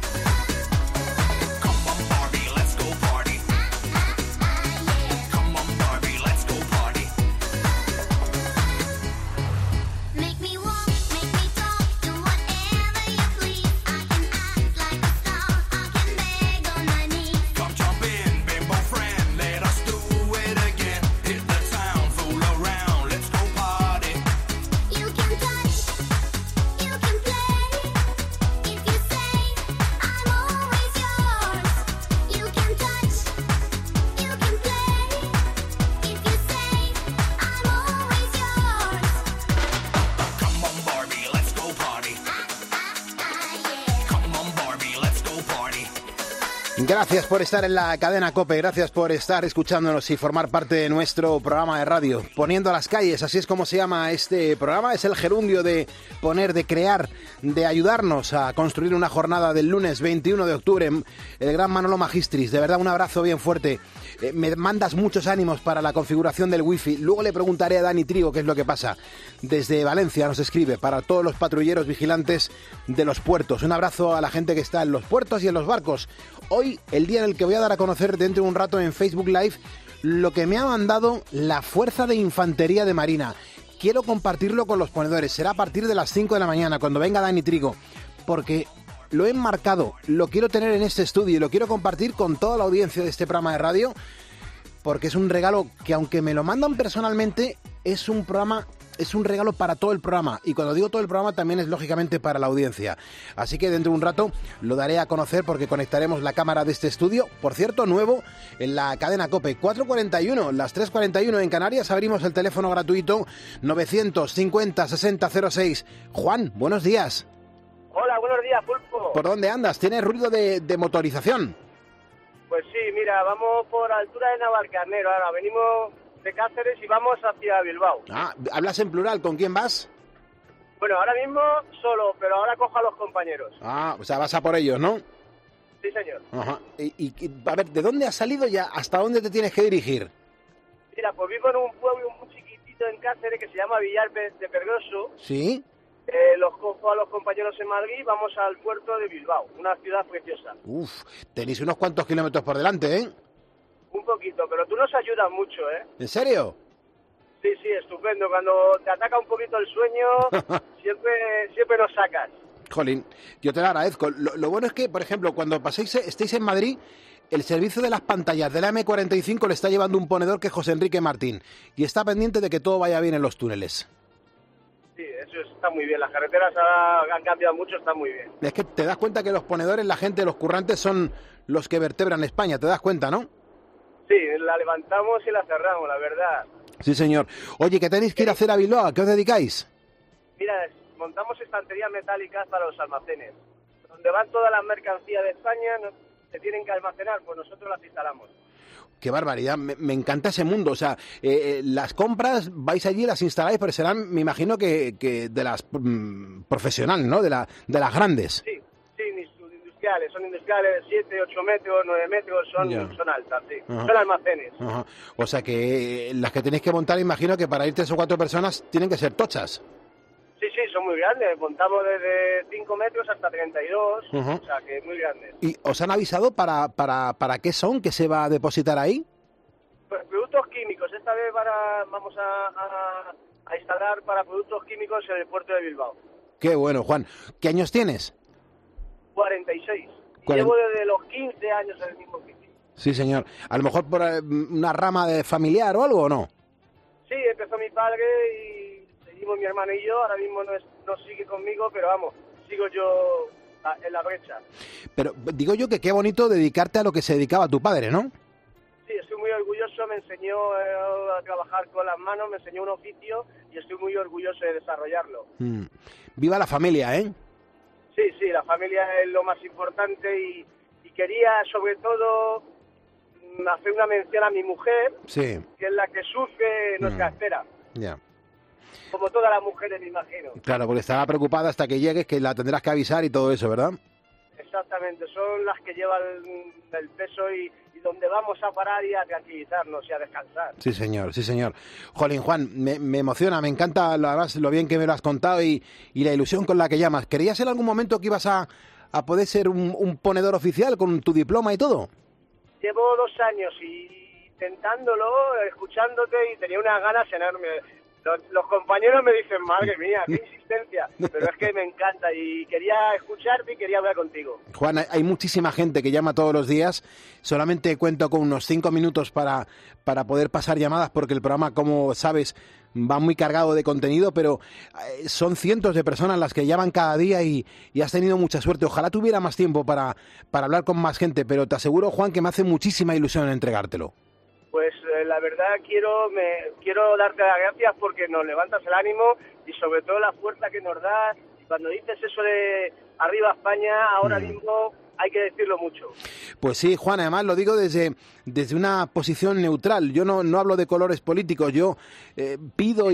Gracias por estar en la cadena COPE, gracias por estar escuchándonos y formar parte de nuestro programa de radio. Poniendo las calles, así es como se llama este programa, es el gerundio de poner, de crear, de ayudarnos a construir una jornada del lunes 21 de octubre. El gran Manolo Magistris, de verdad un abrazo bien fuerte. Me mandas muchos ánimos para la configuración del wifi. Luego le preguntaré a Dani Trigo qué es lo que pasa. Desde Valencia nos escribe para todos los patrulleros vigilantes de los puertos. Un abrazo a la gente que está en los puertos y en los barcos. Hoy, el día en el que voy a dar a conocer dentro de un rato en Facebook Live lo que me ha mandado la Fuerza de Infantería de Marina. Quiero compartirlo con los ponedores. Será a partir de las 5 de la mañana, cuando venga Dani Trigo. Porque lo he enmarcado, lo quiero tener en este estudio y lo quiero compartir con toda la audiencia de este programa de radio, porque es un regalo que, aunque me lo mandan personalmente, es un regalo para todo el programa. Y cuando digo todo el programa, también es lógicamente para la audiencia. Así que dentro de un rato lo daré a conocer porque conectaremos la cámara de este estudio, por cierto, nuevo, en la cadena COPE. 4:41, las 3:41 en Canarias. Abrimos el teléfono gratuito 950-6006. Juan, buenos días. Hola, buenos días, Pulpo. ¿Por dónde andas? ¿Tienes ruido de motorización? Pues sí, mira, vamos por altura de Navalcarnero. Ahora venimos de Cáceres y vamos hacia Bilbao. Ah, ¿hablas en plural? ¿Con quién vas? Bueno, ahora mismo solo, pero ahora cojo a los compañeros. Ah, o sea, vas a por ellos, ¿no? Sí, señor. Ajá. Y a ver, ¿de dónde has salido ya? ¿Hasta dónde te tienes que dirigir? Mira, pues vivo en un pueblo muy chiquitito en Cáceres que se llama Villar de Pergroso. ¿Sí? Los cojo a los compañeros en Madrid y vamos al puerto de Bilbao, una ciudad preciosa. Uf, tenéis unos cuantos kilómetros por delante, ¿eh? Un poquito, pero tú nos ayudas mucho, ¿eh? ¿En serio? Sí, estupendo. Cuando te ataca un poquito el sueño, siempre nos sacas. Jolín, yo te lo agradezco. Lo bueno es que, por ejemplo, cuando estéis en Madrid, el servicio de las pantallas de la M45 le está llevando un ponedor que es José Enrique Martín y está pendiente de que todo vaya bien en los túneles. Sí, eso está muy bien. Las carreteras ahora han cambiado mucho, está muy bien. Es que te das cuenta que los ponedores, la gente, los currantes son los que vertebran España, te das cuenta, ¿no? Sí, la levantamos y la cerramos, la verdad. Sí, señor. Oye, ¿qué tenéis que ir a hacer a Bilbao? ¿A qué os dedicáis? Mira, montamos estanterías metálicas para los almacenes. Donde van todas las mercancías de España, se tienen que almacenar, pues nosotros las instalamos. Qué barbaridad, me encanta ese mundo. O sea, las compras, vais allí, las instaláis, pero serán, me imagino que de las profesionales, ¿no? De las grandes. Sí, industriales. Son industriales de 7, 8 metros, 9 metros, son altas, sí. Ajá. Son almacenes. Ajá. O sea que las que tenéis que montar, imagino que para ir 3 o 4 personas tienen que ser tochas. Sí, son muy grandes. Montamos desde 5 metros hasta 32, Ajá. o sea que muy grandes. ¿Y os han avisado para qué son, que se va a depositar ahí? Pues productos químicos. Esta vez vamos a instalar para productos químicos en el puerto de Bilbao. Qué bueno, Juan. ¿Qué años tienes? 46. Llevo desde los 15 años en el mismo sitio. Sí, señor. A lo mejor por una rama de familiar o algo, ¿o no? Sí, empezó mi padre y seguimos mi hermano y yo. Ahora mismo no sigue conmigo, pero vamos, sigo yo en la brecha. Pero digo yo que qué bonito dedicarte a lo que se dedicaba tu padre, ¿no? Sí, estoy muy orgulloso, me enseñó a trabajar con las manos, me enseñó un oficio y estoy muy orgulloso de desarrollarlo. Viva la familia, ¿eh? Sí, la familia es lo más importante y quería sobre todo hacer una mención a mi mujer, sí, que es la que sufre nuestra espera. Ya. Como todas las mujeres, me imagino. Claro, porque estará preocupada hasta que llegues, que la tendrás que avisar y todo eso, ¿verdad? Exactamente, son las que llevan el peso y donde vamos a parar y a tranquilizarnos y a descansar. Sí, señor, sí, señor. Jolín, Juan, me emociona, me encanta además lo bien que me lo has contado y la ilusión con la que llamas. ¿Creías en algún momento que ibas a poder ser un ponedor oficial con tu diploma y todo? Llevo 2 años intentándolo, escuchándote y tenía unas ganas enormes. Los compañeros me dicen, madre mía, qué insistencia, pero es que me encanta y quería escucharte y quería hablar contigo. Juan, hay muchísima gente que llama todos los días, solamente cuento con unos 5 minutos para poder pasar llamadas porque el programa, como sabes, va muy cargado de contenido, pero son cientos de personas las que llaman cada día y has tenido mucha suerte. Ojalá tuviera más tiempo para hablar con más gente, pero te aseguro, Juan, que me hace muchísima ilusión entregártelo. Pues la verdad quiero darte las gracias porque nos levantas el ánimo y sobre todo la fuerza que nos das. Y cuando dices eso de arriba España, ahora mismo hay que decirlo mucho. Pues sí, Juan, además lo digo desde una posición neutral. Yo no hablo de colores políticos, yo pido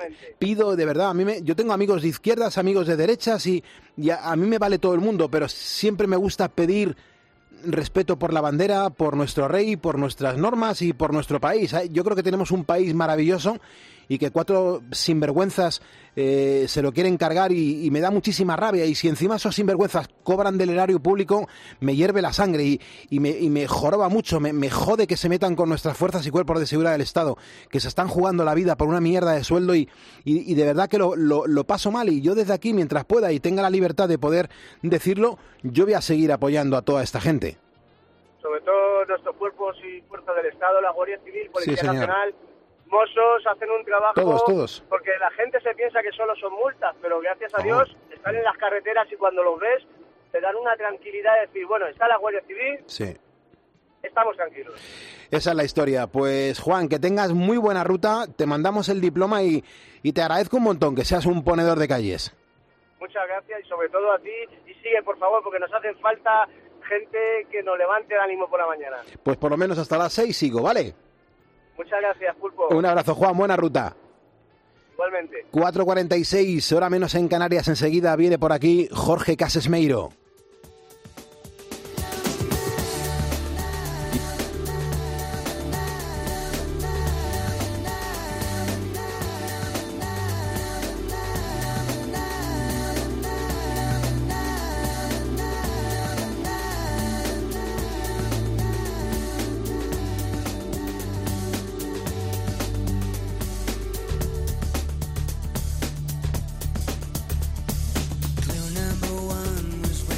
pido de verdad. Yo tengo amigos de izquierdas, amigos de derechas y a mí me vale todo el mundo, pero siempre me gusta pedir respeto por la bandera, por nuestro rey, por nuestras normas y por nuestro país. Yo creo que tenemos un país maravilloso y que 4 sinvergüenzas se lo quieren cargar y me da muchísima rabia. Y si encima esos sinvergüenzas cobran del erario público, me hierve la sangre y me joroba mucho, me jode que se metan con nuestras fuerzas y cuerpos de seguridad del Estado, que se están jugando la vida por una mierda de sueldo y de verdad que lo paso mal. Y yo desde aquí, mientras pueda y tenga la libertad de poder decirlo, yo voy a seguir apoyando a toda esta gente. Sobre todo nuestros cuerpos y fuerzas del Estado, la Guardia Civil, Policía sí, Nacional, Mossos, hacen un trabajo... Todos. Porque la gente se piensa que solo son multas, pero gracias a Dios están en las carreteras y cuando los ves te dan una tranquilidad de decir, bueno, está la Guardia Civil, sí, estamos tranquilos. Esa es la historia. Pues Juan, que tengas muy buena ruta, te mandamos el diploma y te agradezco un montón que seas un ponedor de calles. Muchas gracias y sobre todo a ti, y sigue por favor, porque nos hacen falta gente que nos levante el ánimo por la mañana. Pues por lo menos hasta las 6 sigo, ¿vale? Muchas gracias, Pulpo. Un abrazo, Juan, buena ruta. Igualmente. 4:46, hora menos en Canarias. Enseguida viene por aquí Jorge Casesmeiro. Clue number 1 was when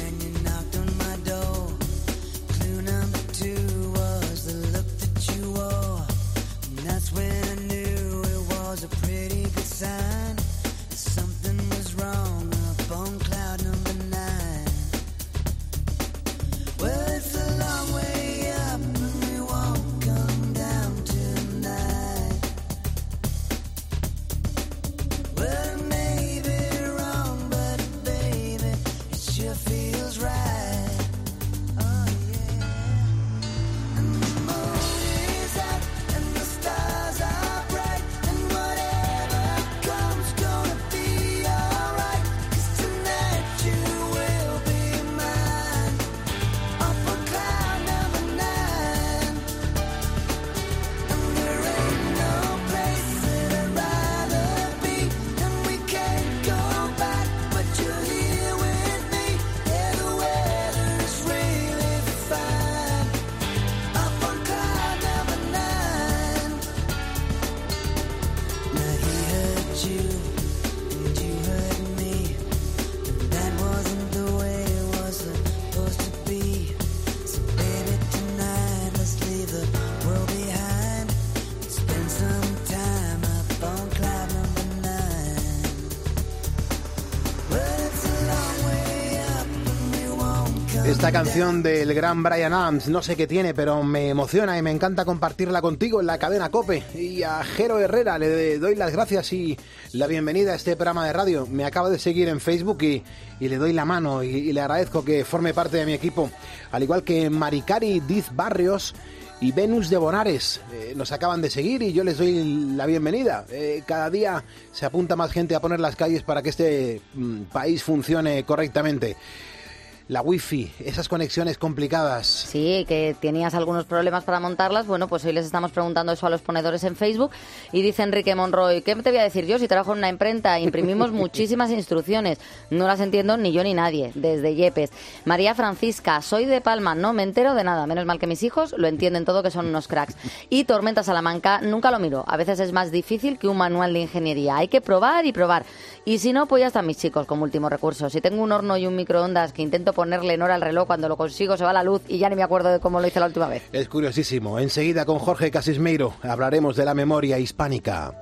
Esta canción del gran Bryan Adams, no sé qué tiene, pero me emociona y me encanta compartirla contigo en la cadena COPE. Y a Jero Herrera le doy las gracias y la bienvenida a este programa de radio. Me acaba de seguir en Facebook y le doy la mano y le agradezco que forme parte de mi equipo. Al igual que Maricari Diz Barrios y Venus de Bonares, nos acaban de seguir y yo les doy la bienvenida. Cada día se apunta más gente a poner las calles para que este país funcione correctamente. La wifi, esas conexiones complicadas. Sí, que tenías algunos problemas para montarlas. Bueno, pues hoy les estamos preguntando eso a los ponedores en Facebook. Y dice Enrique Monroy, ¿qué te voy a decir yo si trabajo en una imprenta? Imprimimos muchísimas instrucciones. No las entiendo ni yo ni nadie, desde Yepes. María Francisca, soy de Palma, no me entero de nada. Menos mal que mis hijos lo entienden todo, que son unos cracks. Y Tormenta Salamanca, nunca lo miro. A veces es más difícil que un manual de ingeniería. Hay que probar y probar. Y si no, pues ya están mis chicos como último recurso. Si tengo un horno y un microondas que intento ponerle en hora al reloj, cuando lo consigo se va la luz y ya ni me acuerdo de cómo lo hice la última vez. Es curiosísimo. Enseguida con Jorge Casismeiro hablaremos de la memoria hispánica.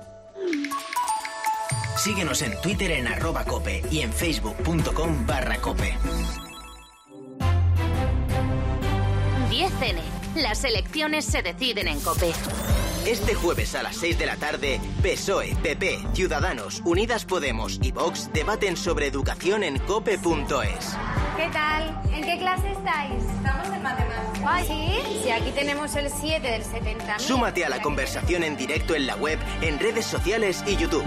Síguenos en Twitter en @cope y en facebook.com/cope. 10N. Las elecciones se deciden en COPE. Este jueves a las 6 de la tarde, PSOE, PP, Ciudadanos, Unidas Podemos y Vox debaten sobre educación en cope.es. ¿Qué tal? ¿En qué clase estáis? Estamos en matemáticas. ¿Sí? Sí, aquí tenemos el 7 del 70.000. Súmate a la conversación en directo en la web, en redes sociales y YouTube.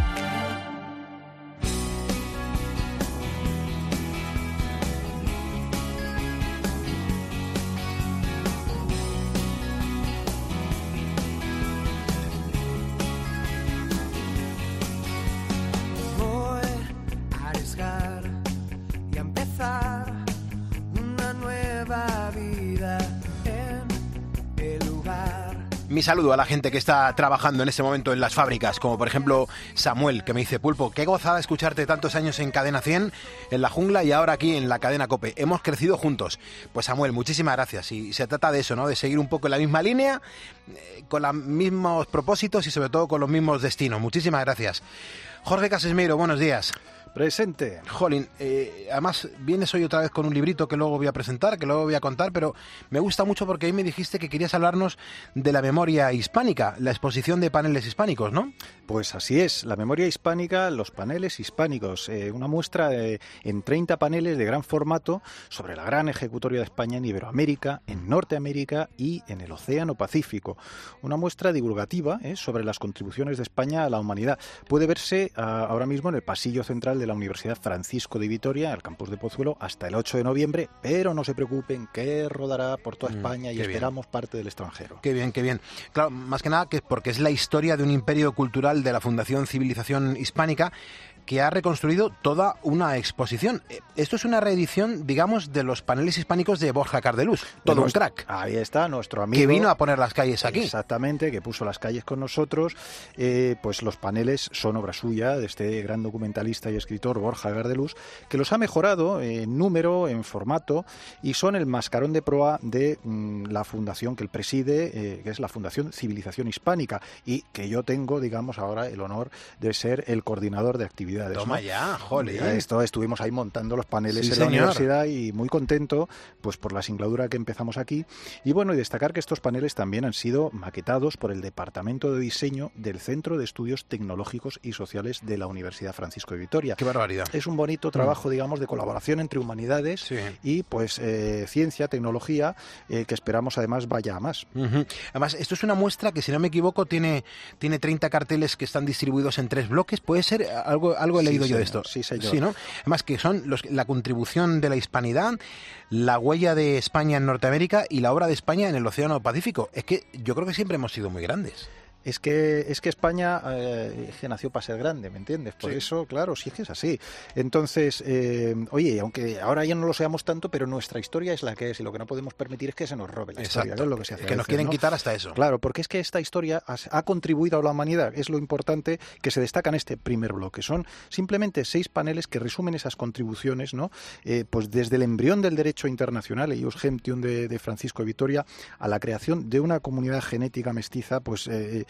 Mi saludo a la gente que está trabajando en este momento en las fábricas, como por ejemplo Samuel, que me dice: Pulpo, qué gozada escucharte tantos años en Cadena 100, en la jungla y ahora aquí en la cadena COPE. Hemos crecido juntos. Pues Samuel, muchísimas gracias. Y se trata de eso, ¿no? De seguir un poco en la misma línea, con los mismos propósitos y sobre todo con los mismos destinos. Muchísimas gracias. Jorge Casismeiro, buenos días. Presente. Jolín, además vienes hoy otra vez con un librito que luego voy a presentar, que luego voy a contar, pero me gusta mucho porque ahí me dijiste que querías hablarnos de la memoria hispánica, la exposición de paneles hispánicos, ¿no? Pues así es, la memoria hispánica, los paneles hispánicos, una muestra en 30 paneles de gran formato sobre la gran ejecutoria de España en Iberoamérica, en Norteamérica y en el Océano Pacífico. Una muestra divulgativa sobre las contribuciones de España a la humanidad. Puede verse ahora mismo en el pasillo central de la Universidad Francisco de Vitoria, al campus de Pozuelo, hasta el 8 de noviembre, pero no se preocupen que rodará por toda España y esperamos parte del extranjero. Qué bien, qué bien. Claro, más que nada que porque es la historia de un imperio cultural de la Fundación Civilización Hispánica que ha reconstruido toda una exposición. Esto es una reedición, digamos, de los paneles hispánicos de Borja Cardelús. Todo un crack. Ahí está, nuestro amigo. Que vino a poner las calles aquí. Exactamente, que puso las calles con nosotros. Pues los paneles son obra suya, de este gran documentalista y escritor Borja Cardelús, que los ha mejorado en número, en formato, y son el mascarón de proa de la fundación que él preside, que es la Fundación Civilización Hispánica, y que yo tengo, digamos, ahora el honor de ser el coordinador de actividades. Toma, ¿no? Ya, joder. Estuvimos ahí montando los paneles en la universidad y muy contento pues por la singladura que empezamos aquí. Y bueno, y destacar que estos paneles también han sido maquetados por el Departamento de Diseño del Centro de Estudios Tecnológicos y Sociales de la Universidad Francisco de Vitoria. ¡Qué barbaridad! Es un bonito trabajo, digamos, de colaboración entre humanidades y pues ciencia, tecnología, que esperamos además vaya a más. Además, esto es una muestra que, si no me equivoco, tiene 30 carteles que están distribuidos en 3 bloques. ¿Puede ser algo he leído yo de esto? Sí, señor. Sí, ¿no? Además, que son la contribución de la hispanidad, la huella de España en Norteamérica y la obra de España en el Océano Pacífico. Es que yo creo que siempre hemos sido muy grandes. Es que España que nació para ser grande, ¿me entiendes? Por eso, claro, sí es que es así. Entonces, oye, aunque ahora ya no lo seamos tanto, pero nuestra historia es la que es y lo que no podemos permitir es que se nos robe la historia. Es lo que se hace. Que nos quieren quitar hasta eso. Claro, porque es que esta historia ha contribuido a la humanidad. Es lo importante que se destaca en este primer bloque. Son simplemente 6 paneles que resumen esas contribuciones, ¿no? Pues desde el embrión del derecho internacional, el Ius Gentium de Francisco de Vitoria, a la creación de una comunidad genética mestiza, pues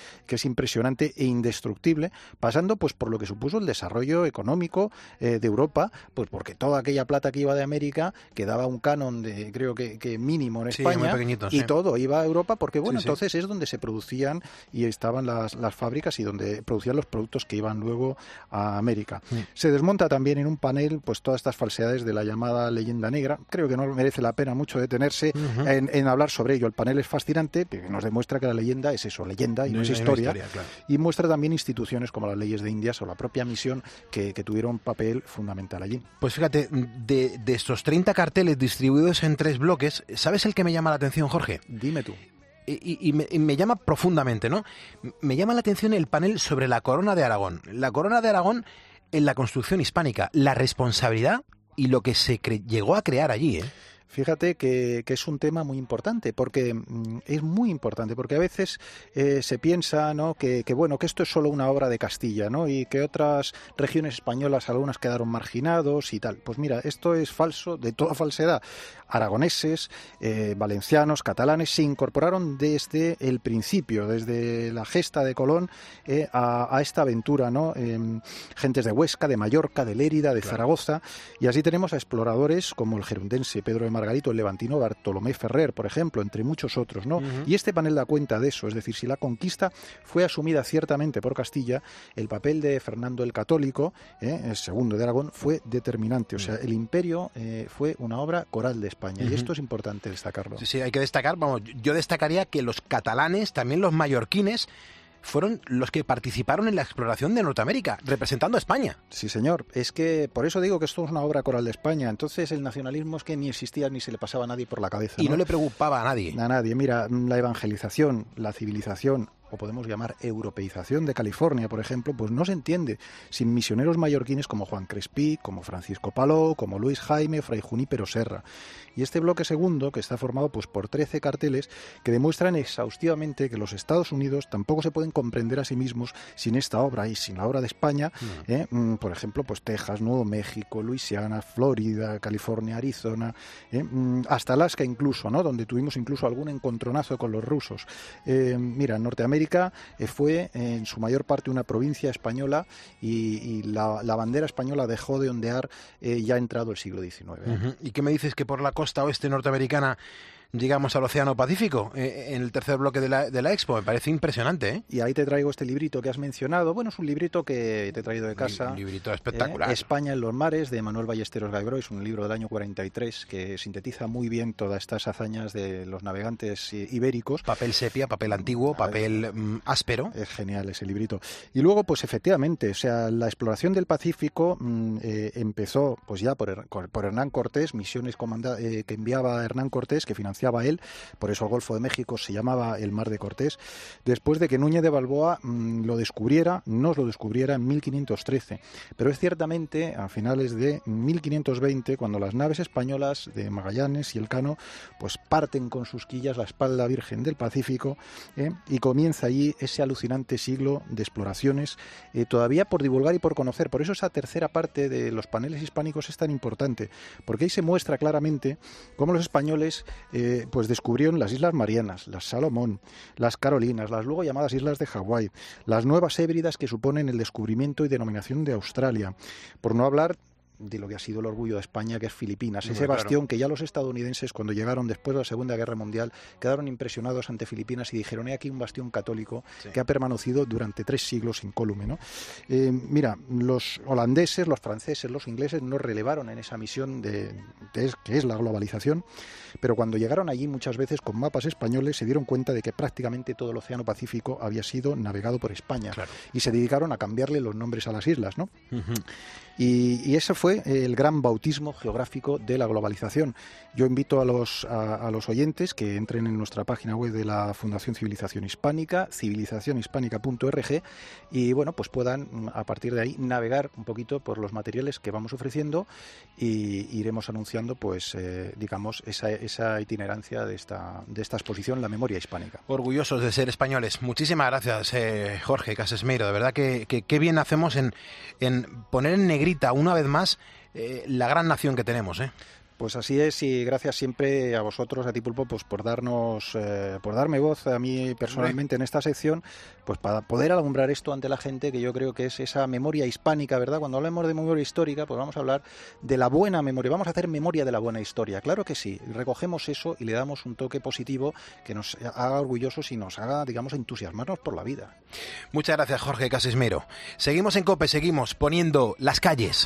es impresionante e indestructible, pasando pues por lo que supuso el desarrollo económico de Europa, pues porque toda aquella plata que iba de América, que daba un canon de, creo que mínimo en España, muy pequeñito, y todo iba a Europa, porque bueno, Sí. entonces es donde se producían y estaban las fábricas y donde producían los productos que iban luego a América. Se desmonta también en un panel pues todas estas falsedades de la llamada leyenda negra. Creo que no merece la pena mucho detenerse en hablar sobre ello. El panel es fascinante, porque nos demuestra que la leyenda es eso, leyenda, y no es historia. Claro. Y muestra también instituciones como las leyes de Indias o la propia misión que tuvieron un papel fundamental allí. Pues fíjate, de estos 30 carteles distribuidos en 3 bloques, ¿sabes el que me llama la atención, Jorge? Dime tú. Y me llama profundamente, ¿no? Me llama la atención el panel sobre la corona de Aragón. La corona de Aragón en la construcción hispánica, la responsabilidad y lo que se llegó a crear allí, ¿eh? Fíjate que es un tema muy importante, porque es muy importante, porque a veces se piensa, ¿no?, que esto es solo una obra de Castilla, ¿no?, y que otras regiones españolas, algunas quedaron marginados y tal. Pues mira, esto es falso, de toda falsedad. Aragoneses, valencianos, catalanes se incorporaron desde el principio, desde la gesta de Colón a esta aventura, ¿no? Gentes de Huesca, de Mallorca, de Lérida, de Zaragoza, y así tenemos a exploradores como el gerundense Pedro de Margarito, el levantino Bartolomé Ferrer, por ejemplo, entre muchos otros, ¿no? Y este panel da cuenta de eso, es decir, si la conquista fue asumida ciertamente por Castilla, el papel de Fernando el Católico, el segundo de Aragón, fue determinante. O sea, el imperio fue una obra coral de España, y esto es importante destacarlo. Sí, hay que destacar, yo destacaría que los catalanes, también los mallorquines, fueron los que participaron en la exploración de Norteamérica, representando a España. Sí, señor. Es que por eso digo que esto es una obra coral de España. Entonces el nacionalismo es que ni existía ni se le pasaba a nadie por la cabeza. Y no le preocupaba a nadie. A nadie. Mira, la evangelización, la civilización, o podemos llamar europeización de California, por ejemplo, pues no se entiende sin misioneros mallorquines como Juan Crespí, como Francisco Palou, como Luis Jaime, Fray Junípero Serra. Y este bloque segundo, que está formado pues por 13 carteles, que demuestran exhaustivamente que los Estados Unidos tampoco se pueden comprender a sí mismos sin esta obra y sin la obra de España, por ejemplo, pues Texas, Nuevo México, Luisiana, Florida, California, Arizona, hasta Alaska incluso, ¿no?, donde tuvimos incluso algún encontronazo con los rusos. Mira, Norteamérica fue en su mayor parte una provincia española, y la bandera española dejó de ondear ya entrado el siglo XIX. ¿Y qué me dices que por la costa oeste norteamericana llegamos al Océano Pacífico, en el tercer bloque de la Expo? Me parece impresionante, ¿eh? Y ahí te traigo este librito que has mencionado. Bueno, es un librito que te he traído de casa. Un librito espectacular. España en los mares, de Manuel Ballesteros Gaibro. Es un libro del año 43 que sintetiza muy bien todas estas hazañas de los navegantes ibéricos. Papel sepia, papel antiguo, papel áspero. Es genial ese librito. Y luego, pues efectivamente, o sea, la exploración del Pacífico empezó pues ya por Hernán Cortés, misiones que enviaba Hernán Cortés, que financiaba él, por eso el Golfo de México se llamaba el Mar de Cortés, después de que Núñez de Balboa nos lo descubriera en 1513. Pero es ciertamente a finales de 1520 cuando las naves españolas de Magallanes y Elcano pues parten con sus quillas la espalda virgen del Pacífico, y comienza allí ese alucinante siglo de exploraciones, todavía por divulgar y por conocer. Por eso esa tercera parte de los paneles hispánicos es tan importante, porque ahí se muestra claramente cómo los españoles pues descubrieron las Islas Marianas, las Salomón, las Carolinas, las luego llamadas Islas de Hawái, las Nuevas Hébridas, que suponen el descubrimiento y denominación de Australia, por no hablar de lo que ha sido el orgullo de España, que es Filipinas, ese bastión que ya los estadounidenses, cuando llegaron después de la Segunda Guerra Mundial, quedaron impresionados ante Filipinas y dijeron: he aquí un bastión católico que ha permanecido durante 3 siglos incólume, ¿no? Mira, los holandeses, los franceses, los ingleses no relevaron en esa misión que es la globalización, pero cuando llegaron allí muchas veces con mapas españoles se dieron cuenta de que prácticamente todo el Océano Pacífico había sido navegado por España, y se dedicaron a cambiarle los nombres a las islas, ¿no? Y ese fue el gran bautismo geográfico de la globalización. Yo invito a los oyentes que entren en nuestra página web de la Fundación Civilización Hispánica, civilizacionhispánica.org, y bueno, pues puedan a partir de ahí navegar un poquito por los materiales que vamos ofreciendo, y iremos anunciando pues digamos esa itinerancia de esta exposición, la memoria hispánica. Orgullosos de ser españoles. Muchísimas gracias, Jorge Casesmeiro. De verdad que qué bien hacemos en poner en negrita una vez más la gran nación que tenemos, ¿eh? Pues así es, y gracias siempre a vosotros, a ti, Pulpo, pues por darme voz a mí personalmente en esta sección, pues para poder alumbrar esto ante la gente, que yo creo que es esa memoria hispánica, ¿verdad? Cuando hablemos de memoria histórica, pues vamos a hablar de la buena memoria, vamos a hacer memoria de la buena historia, claro que sí, recogemos eso y le damos un toque positivo que nos haga orgullosos y nos haga, digamos, entusiasmarnos por la vida. Muchas gracias, Jorge Casesmero. Seguimos en COPE, seguimos poniendo las calles.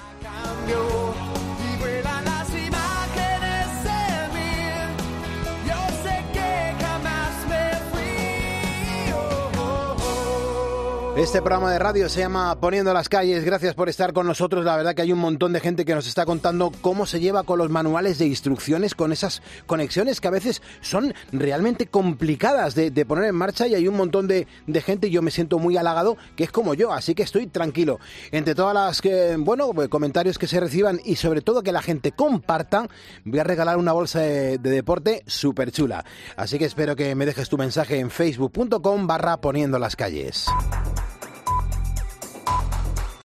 Este programa de radio se llama Poniendo las calles. Gracias por estar con nosotros. La verdad que hay un montón de gente que nos está contando cómo se lleva con los manuales de instrucciones, con esas conexiones que a veces son realmente complicadas de poner en marcha, y hay un montón de gente, y yo me siento muy halagado, que es como yo, así que estoy tranquilo. Entre todas las comentarios que se reciban, y sobre todo que la gente comparta, voy a regalar una bolsa de deporte súper chula. Así que espero que me dejes tu mensaje en facebook.com/poniendo las calles.